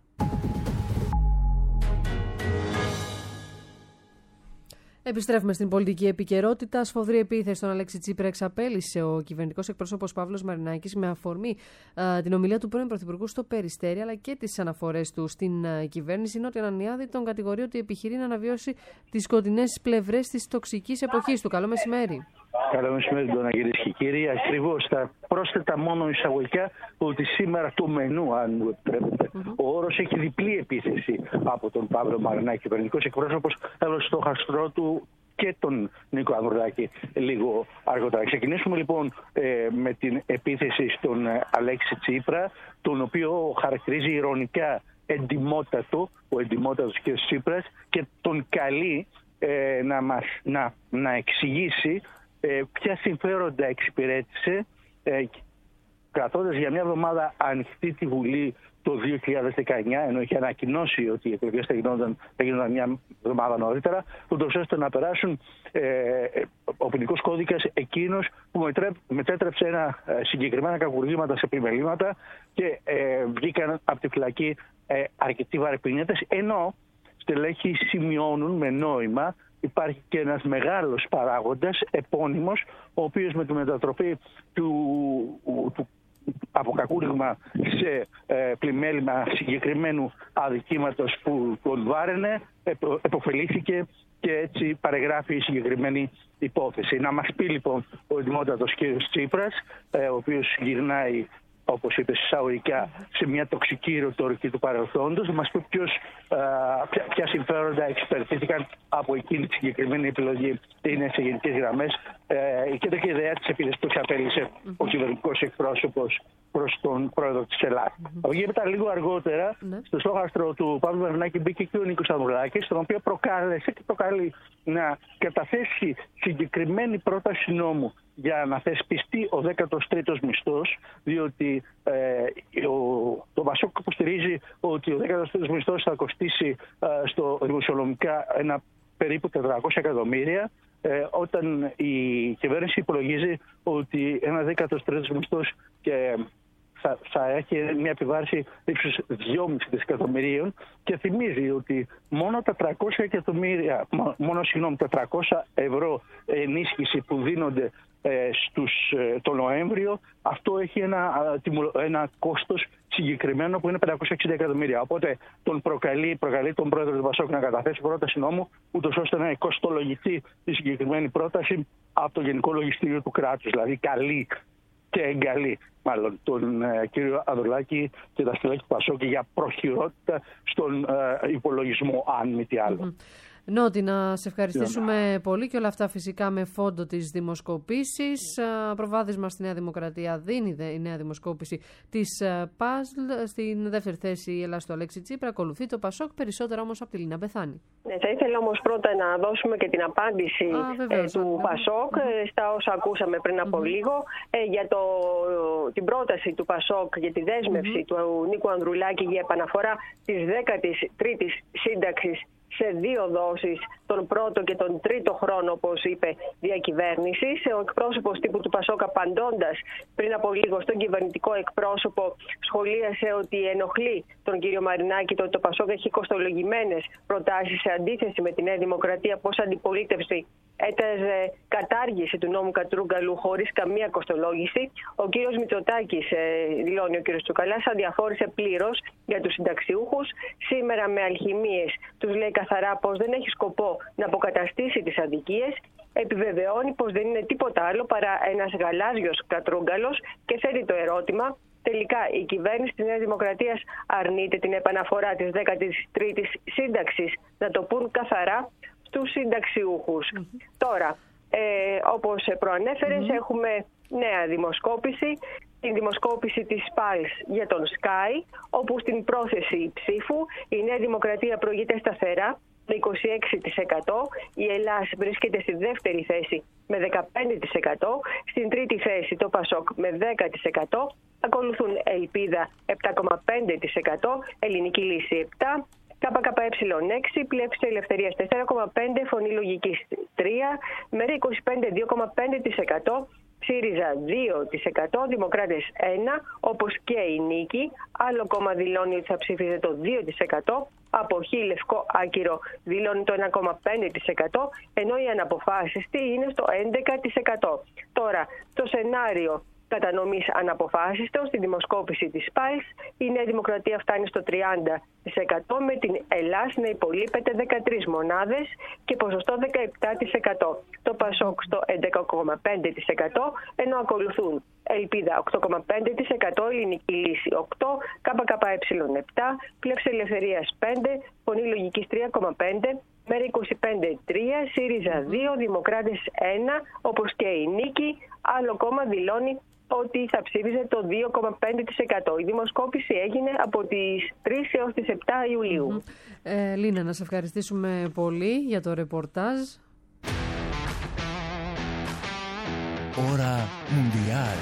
Επιστρέφουμε στην πολιτική επικαιρότητα. Σφοδρή επίθεση στον Αλέξη Τσίπρα εξαπέλυσε ο κυβερνητικός εκπρόσωπος Παύλος Μαρινάκης με αφορμή την ομιλία του πρώην Πρωθυπουργού στο Περιστέρι, αλλά και τις αναφορές του στην κυβέρνηση. Η Νότια Ανιάδη τον κατηγορεί ότι επιχειρεί να αναβιώσει τις σκοτεινές πλευρές της τοξικής εποχής του. Καλό μεσημέρι. Καλό μεσημέρι, Ντόνα, κυρίες και κύριοι. Ακριβώς, θα πρόσθετα μόνο εισαγωγικά ότι σήμερα το μενού, αν μου επιτρέπετε, ο όρος έχει διπλή επίθεση από τον Παύλο Μαρινάκη, κυβερνητικός εκπρόσωπος, αλλά στο χαστρό του και τον Νίκο Ανδρουλάκη λίγο αργότερα. Ξεκινήσουμε λοιπόν με την επίθεση στον Αλέξη Τσίπρα, τον οποίο χαρακτηρίζει ειρωνικά ο εντιμότατος κ. Τσίπρας, και τον καλεί να εξηγήσει ποια συμφέροντα εξυπηρέτησε, κρατώντας για μια εβδομάδα ανοιχτή τη Βουλή το 2019, ενώ είχε ανακοινώσει ότι οι εκλογές θα γίνονταν μια εβδομάδα νωρίτερα, ούτως ώστε να περάσουν ο ποινικός κώδικας εκείνος που μετέτρεψε συγκεκριμένα κακουργήματα σε επιμελήματα και βγήκαν από τη φυλακή αρκετοί βαρεπινέτες, ενώ στελέχοι σημειώνουν με νόημα. Υπάρχει και ένας μεγάλος παράγοντας, επώνυμος, ο οποίος με τη μετατροπή του από κακούργημα σε πλημέλημα συγκεκριμένου αδικήματος που τον βάραινε, επωφελήθηκε και έτσι παρεγράφει η συγκεκριμένη υπόθεση. Να μας πει λοιπόν ο εντιμότατος κ. Τσίπρας, ο οποίος γυρνάει, όπως είπε εισαγωγικά, σε μια τοξική ρητορική του παρελθόντος, να μας πει ποια συμφέροντα εξυπηρετήθηκαν από εκείνη τη συγκεκριμένη επιλογή. Είναι σε γενικές γραμμές η κεντρική ιδέα της επίθεσης που εξαπέλυσε ο κυβερνητικός εκπρόσωπος προς τον πρόεδρο της Ελλάδας. Από εκεί μετά, λίγο αργότερα, στο στόχαστρο του Παύλου Βαρνάκη μπήκε και ο Νίκος Ανδρουλάκης, τον οποίο προκάλεσε και προκαλεί να καταθέσει συγκεκριμένη πρόταση νόμου για να θεσπιστεί ο 13ος μισθός, διότι το Πασόκ υποστηρίζει ότι ο 13ος μισθός θα κοστίσει στο δημοσιονομικά ένα περίπου 400 εκατομμύρια, όταν η κυβέρνηση υπολογίζει ότι ένα 13ος μισθός και θα έχει μια επιβάρηση ύψους 2,5 δισεκατομμυρίων, και θυμίζει ότι μόνο τα 300 ευρώ ενίσχυση που δίνονται το Νοέμβριο, αυτό έχει ένα κόστος συγκεκριμένο που είναι 560 εκατομμύρια. Οπότε τον προκαλεί τον πρόεδρο του Πασόκ να καταθέσει πρόταση νόμου, ούτως ώστε να κοστολογηθεί η συγκεκριμένη πρόταση από το Γενικό Λογιστήριο του κράτους. Δηλαδή καλεί και εγκαλεί μάλλον τον κύριο Ανδρουλάκη και τα στελέχη του Πασόκ για προχειρότητα στον υπολογισμό, αν μη τι άλλο. Νότι, να σε ευχαριστήσουμε πολύ, και όλα αυτά φυσικά με φόντο τις δημοσκοπήσεις. Προβάδισμα στη Νέα Δημοκρατία δίνει η νέα δημοσκόπηση της ΠΑΣΛ. Στην δεύτερη θέση η Ελλάδα του Αλέξη Τσίπρα, ακολουθεί το Πασόκ, περισσότερα όμως από τη Λίνα Μπεθάνη. Θα ήθελα όμως πρώτα να δώσουμε και την απάντηση του Πασόκ στα όσα ακούσαμε πριν από λίγο, για την πρόταση του Πασόκ για τη δέσμευση του Νίκου Ανδρουλάκη για επαναφορά της 13ης σύνταξης σε 2 δόσεις, τον πρώτο και τον τρίτο χρόνο, όπως είπε, διακυβέρνησης. Ο εκπρόσωπος τύπου του Πασόκ, απαντώντας πριν από λίγο στον κυβερνητικό εκπρόσωπο, σχολίασε ότι ενοχλεί τον κύριο Μαρινάκη το ότι το Πασόκ έχει κοστολογημένες προτάσεις, σε αντίθεση με τη Νέα Δημοκρατία, πως αντιπολίτευση έταζε κατάργηση του νόμου Κατρούγκαλου χωρίς καμία κοστολόγηση. Ο κύριος Μητσοτάκης, δηλώνει ο κύριος Τσουκαλάς, αδιαφόρησε πλήρως για τους συνταξιούχους. Σήμερα με αλχημίες τους λέει καθαρά πως δεν έχει σκοπό να αποκαταστήσει τις αδικίες. Επιβεβαιώνει πως δεν είναι τίποτα άλλο παρά ένας γαλάζιος κατρούγκαλος και θέτει το ερώτημα: τελικά η κυβέρνηση της Νέας Δημοκρατίας αρνείται την επαναφορά της 13ης σύνταξης? Να το πούν καθαρά στους συνταξιούχους. Τώρα, όπως προανέφερες, έχουμε νέα δημοσκόπηση, την δημοσκόπηση της ΠΑΛΣ για τον Sky, όπου στην πρόθεση ψήφου η Νέα Δημοκρατία προηγείται σταθερά με 26%, η Ελλάδα βρίσκεται στη δεύτερη θέση με 15%, στην τρίτη θέση το Πασόκ με 10%, ακολουθούν Ελπίδα 7,5%, Ελληνική Λύση 7%, ΚΚΕ 6, Πλεύση Ελευθερίας 4,5, Φωνή Λογικής 3, ΜΕΡΑ 25 2,5%, ΣΥΡΙΖΑ 2%, Δημοκράτες 1%, όπως και η Νίκη. Άλλο κόμμα δηλώνει ότι θα ψήφιζε το 2%, Αποχή Λευκό Άκυρο δηλώνει το 1,5%, ενώ οι αναποφάσιστοι είναι στο 11%. Τώρα, το σενάριο κατανομής αναποφάσιστων στη δημοσκόπηση της ΠΑΛΣ, η Νέα Δημοκρατία φτάνει στο 30%, με την Ελλάδα να υπολείπεται 13 μονάδες και ποσοστό 17%. Το Πασόκ στο 11,5%, ενώ ακολουθούν Ελπίδα 8,5%, Ελληνική Λύση 8%, ΚΚΕ 7%, Πλεύση Ελευθερίας 5%, Φωνή Λογικής 3,5%, ΜΕΡΑ 25-3, ΣΥΡΙΖΑ 2, Δημοκράτες 1, όπως και η Νίκη. Άλλο κόμμα δηλώνει ότι θα ψήφιζε το 2,5%. Η δημοσκόπηση έγινε από τις 3 έως τις 7 Ιουλίου. Λίνα, να σε ευχαριστήσουμε πολύ για το ρεπορτάζ. Ώρα Μουντιάλ.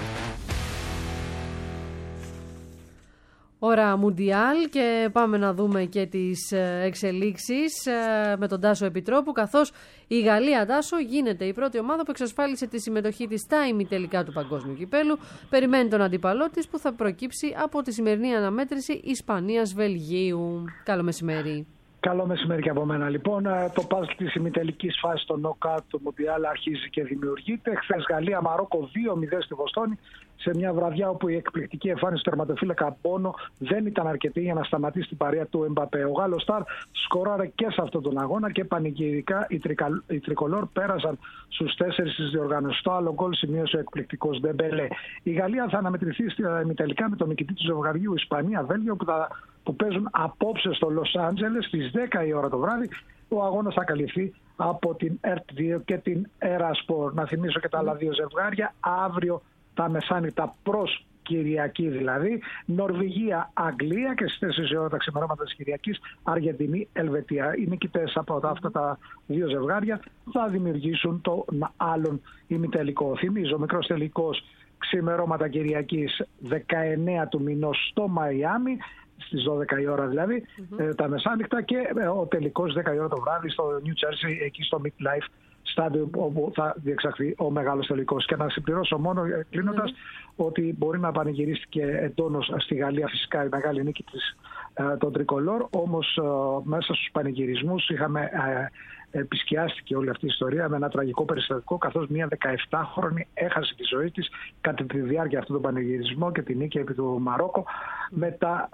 Ώρα Μουντιάλ και πάμε να δούμε και τις εξελίξεις με τον Τάσο Επιτρόπου, καθώς η Γαλλία, Τάσο, γίνεται η πρώτη ομάδα που εξασφάλισε τη συμμετοχή της στα ημιτελικά του Παγκόσμιου Κυπέλλου. Περιμένει τον αντίπαλό της που θα προκύψει από τη σημερινή αναμέτρηση Ισπανίας-Βελγίου. Καλό μεσημέρι. Καλό μεσημέρι και από μένα. Λοιπόν, το παζλ της ημιτελικής φάσης στο νοκάουτ του Μουντιάλ αρχίζει και δημιουργείται. Χθες Γαλλία-Μαρόκο 2-0 στη Βοστόνη, σε μια βραδιά όπου η εκπληκτική εμφάνιση του τερματοφύλακα Μπόνο δεν ήταν αρκετή για να σταματήσει την παρέα του Εμπαπέ. Ο Γάλλος Σταρ σκοράρε και σε αυτόν τον αγώνα και πανηγυρικά οι τρικολόρ πέρασαν στους 4 της διοργάνωσης. Το άλλο γκολ σημείωσε ο εκπληκτικός Ντεμπελέ. Η Γαλλία θα αναμετρηθεί ημιτελικά με τον νικητή του ζευγαριού Ισπανία-Βέλγιο που παίζουν απόψε στο Λος Άντζελες στις 10 η ώρα το βράδυ. Ο αγώνας θα καλυφθεί από την ΕΡΤ2 και την Ερασπορ. Να θυμίσω και τα άλλα δύο ζευγάρια αύριο τα μεσάνυχτα προς Κυριακή δηλαδή. Νορβηγία-Αγγλία και στις 4 η ώρα τα ξημερώματα της Κυριακής Αργεντινή-Ελβετία. Οι νικητές από αυτά τα δύο ζευγάρια θα δημιουργήσουν το άλλον ημιτελικό. Θυμίζω, μικρός τελικός ξημερώματα Κυριακής 19 του μηνός στο Μαϊάμι, στις 12 η ώρα δηλαδή, τα μεσάνυχτα, και ο τελικός 10 η ώρα το βράδυ στο New Jersey, εκεί στο MetLife Stadium, όπου θα διεξαχθεί ο μεγάλος τελικός. Και να συμπληρώσω μόνο κλείνοντας ότι μπορεί να πανηγυρίστηκε εντόνως στη Γαλλία φυσικά η μεγάλη νίκη των τρικολόρ, όμως μέσα στους πανηγυρισμούς είχαμε επισκιάστηκε όλη αυτή η ιστορία με ένα τραγικό περιστατικό, καθώς μια 17χρονη έχασε τη ζωή της κατά τη διάρκεια αυτού του πανηγυρισμού και την νίκη επί του Μαρόκο μετά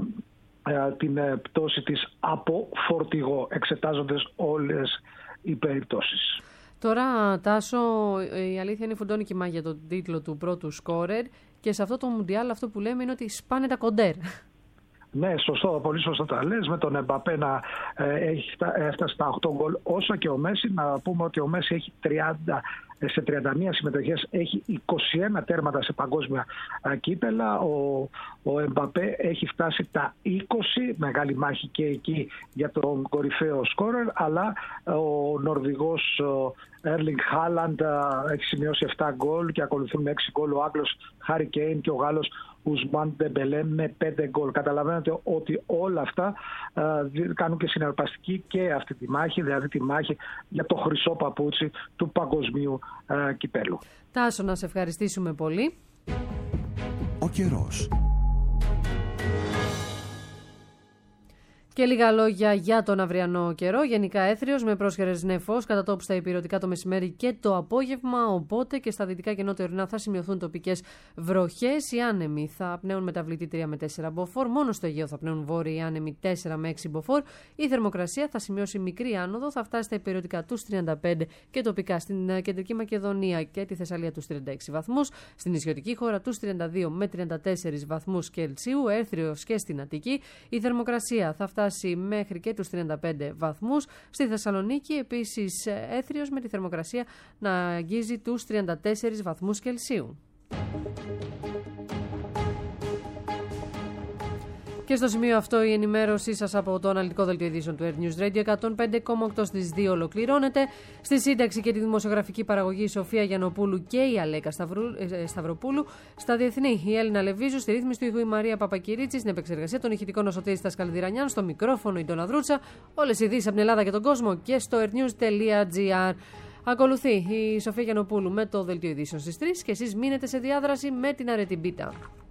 την πτώση της από φορτηγό. Εξετάζοντας όλες οι περιπτώσεις. Τώρα, Τάσο, η αλήθεια είναι φουντώνει κοιμά για τον τίτλο του πρώτου σκόρερ και σε αυτό το Μουντιάλ αυτό που λέμε είναι ότι σπάνε τα κοντέρ. Ναι, σωστό, πολύ σωστό τα λες. Με τον Εμπαπέ να έχει έφτασε στα 8 γκολ, όσο και ο Μέση. Να πούμε ότι ο Μέση έχει 30, σε 31 συμμετοχές έχει 21 τέρματα σε παγκόσμια κύπελα. Ο Εμπαπέ έχει φτάσει τα 20, μεγάλη μάχη και εκεί για τον κορυφαίο σκόρερ, αλλά ο Νορβηγός Έρλινγκ Χάλαντ έχει σημειώσει 7 γκολ και ακολουθούν με 6 γκολ ο Άγγλος Χάρι Κέιν και ο Γάλλος Ουσμάν Ντεμπελέ με 5 γκολ. Καταλαβαίνετε ότι όλα αυτά κάνουν και συναρπαστική και αυτή τη μάχη, δηλαδή τη μάχη για το χρυσό παπούτσι του παγκοσμίου κυπέλου. Τάσο, να σε ευχαριστήσουμε πολύ. Ο καιρός. Και λίγα λόγια για τον αυριανό καιρό. Γενικά έθριος με πρόσχερες νεφός, κατά τόπου στα υπηρετικά το μεσημέρι και το απόγευμα. Οπότε και στα δυτικά και νότια-ορεινά θα σημειωθούν τοπικές βροχές. Οι άνεμοι θα πνέουν μεταβλητή 3 με 4 μποφόρ. Μόνο στο Αιγαίο θα πνέουν βόρειοι άνεμοι 4 με 6 μποφόρ. Η θερμοκρασία θα σημειώσει μικρή άνοδο, θα φτάσει στα υπηρετικά τους 35 και τοπικά στην Κεντρική Μακεδονία και τη Θεσσαλία τους 36 βαθμούς. Στην νησιωτική χώρα τους 32 με 34 βαθμούς Κελσίου. Έθριος και στην Αττική. Η θερμοκρασία θα φτάσει μέχρι και τους 35 βαθμούς. Στη Θεσσαλονίκη επίσης έθριος με τη θερμοκρασία να αγγίζει τους 34 βαθμούς Κελσίου. Και στο σημείο αυτό η ενημέρωσή σας από το αναλυτικό δελτίο ειδήσεων του Earth News Radio 105,8 στις 2 ολοκληρώνεται. Στη σύνταξη και τη δημοσιογραφική παραγωγή η Σοφία Γιαννοπούλου και η Αλέκα Σταυροπούλου. Στα διεθνή η Έλληνα Λεβίζου, στη ρύθμιση του ήχου η Μαρία Παπακυρίτσι, στην επεξεργασία των ηχητικών ο Σωτήρης Τασκαλδηρανιάν, στο μικρόφωνο η Ντόνα Δρούτσα. Όλες οι ειδήσεις από την Ελλάδα και τον κόσμο και στο earthnews.gr. Ακολουθεί η Σοφία Γιαννοπούλου με το δελτίο ειδήσεων στις 3 και εσείς μείνετε σε διάδραση με την αρετή μπίτα.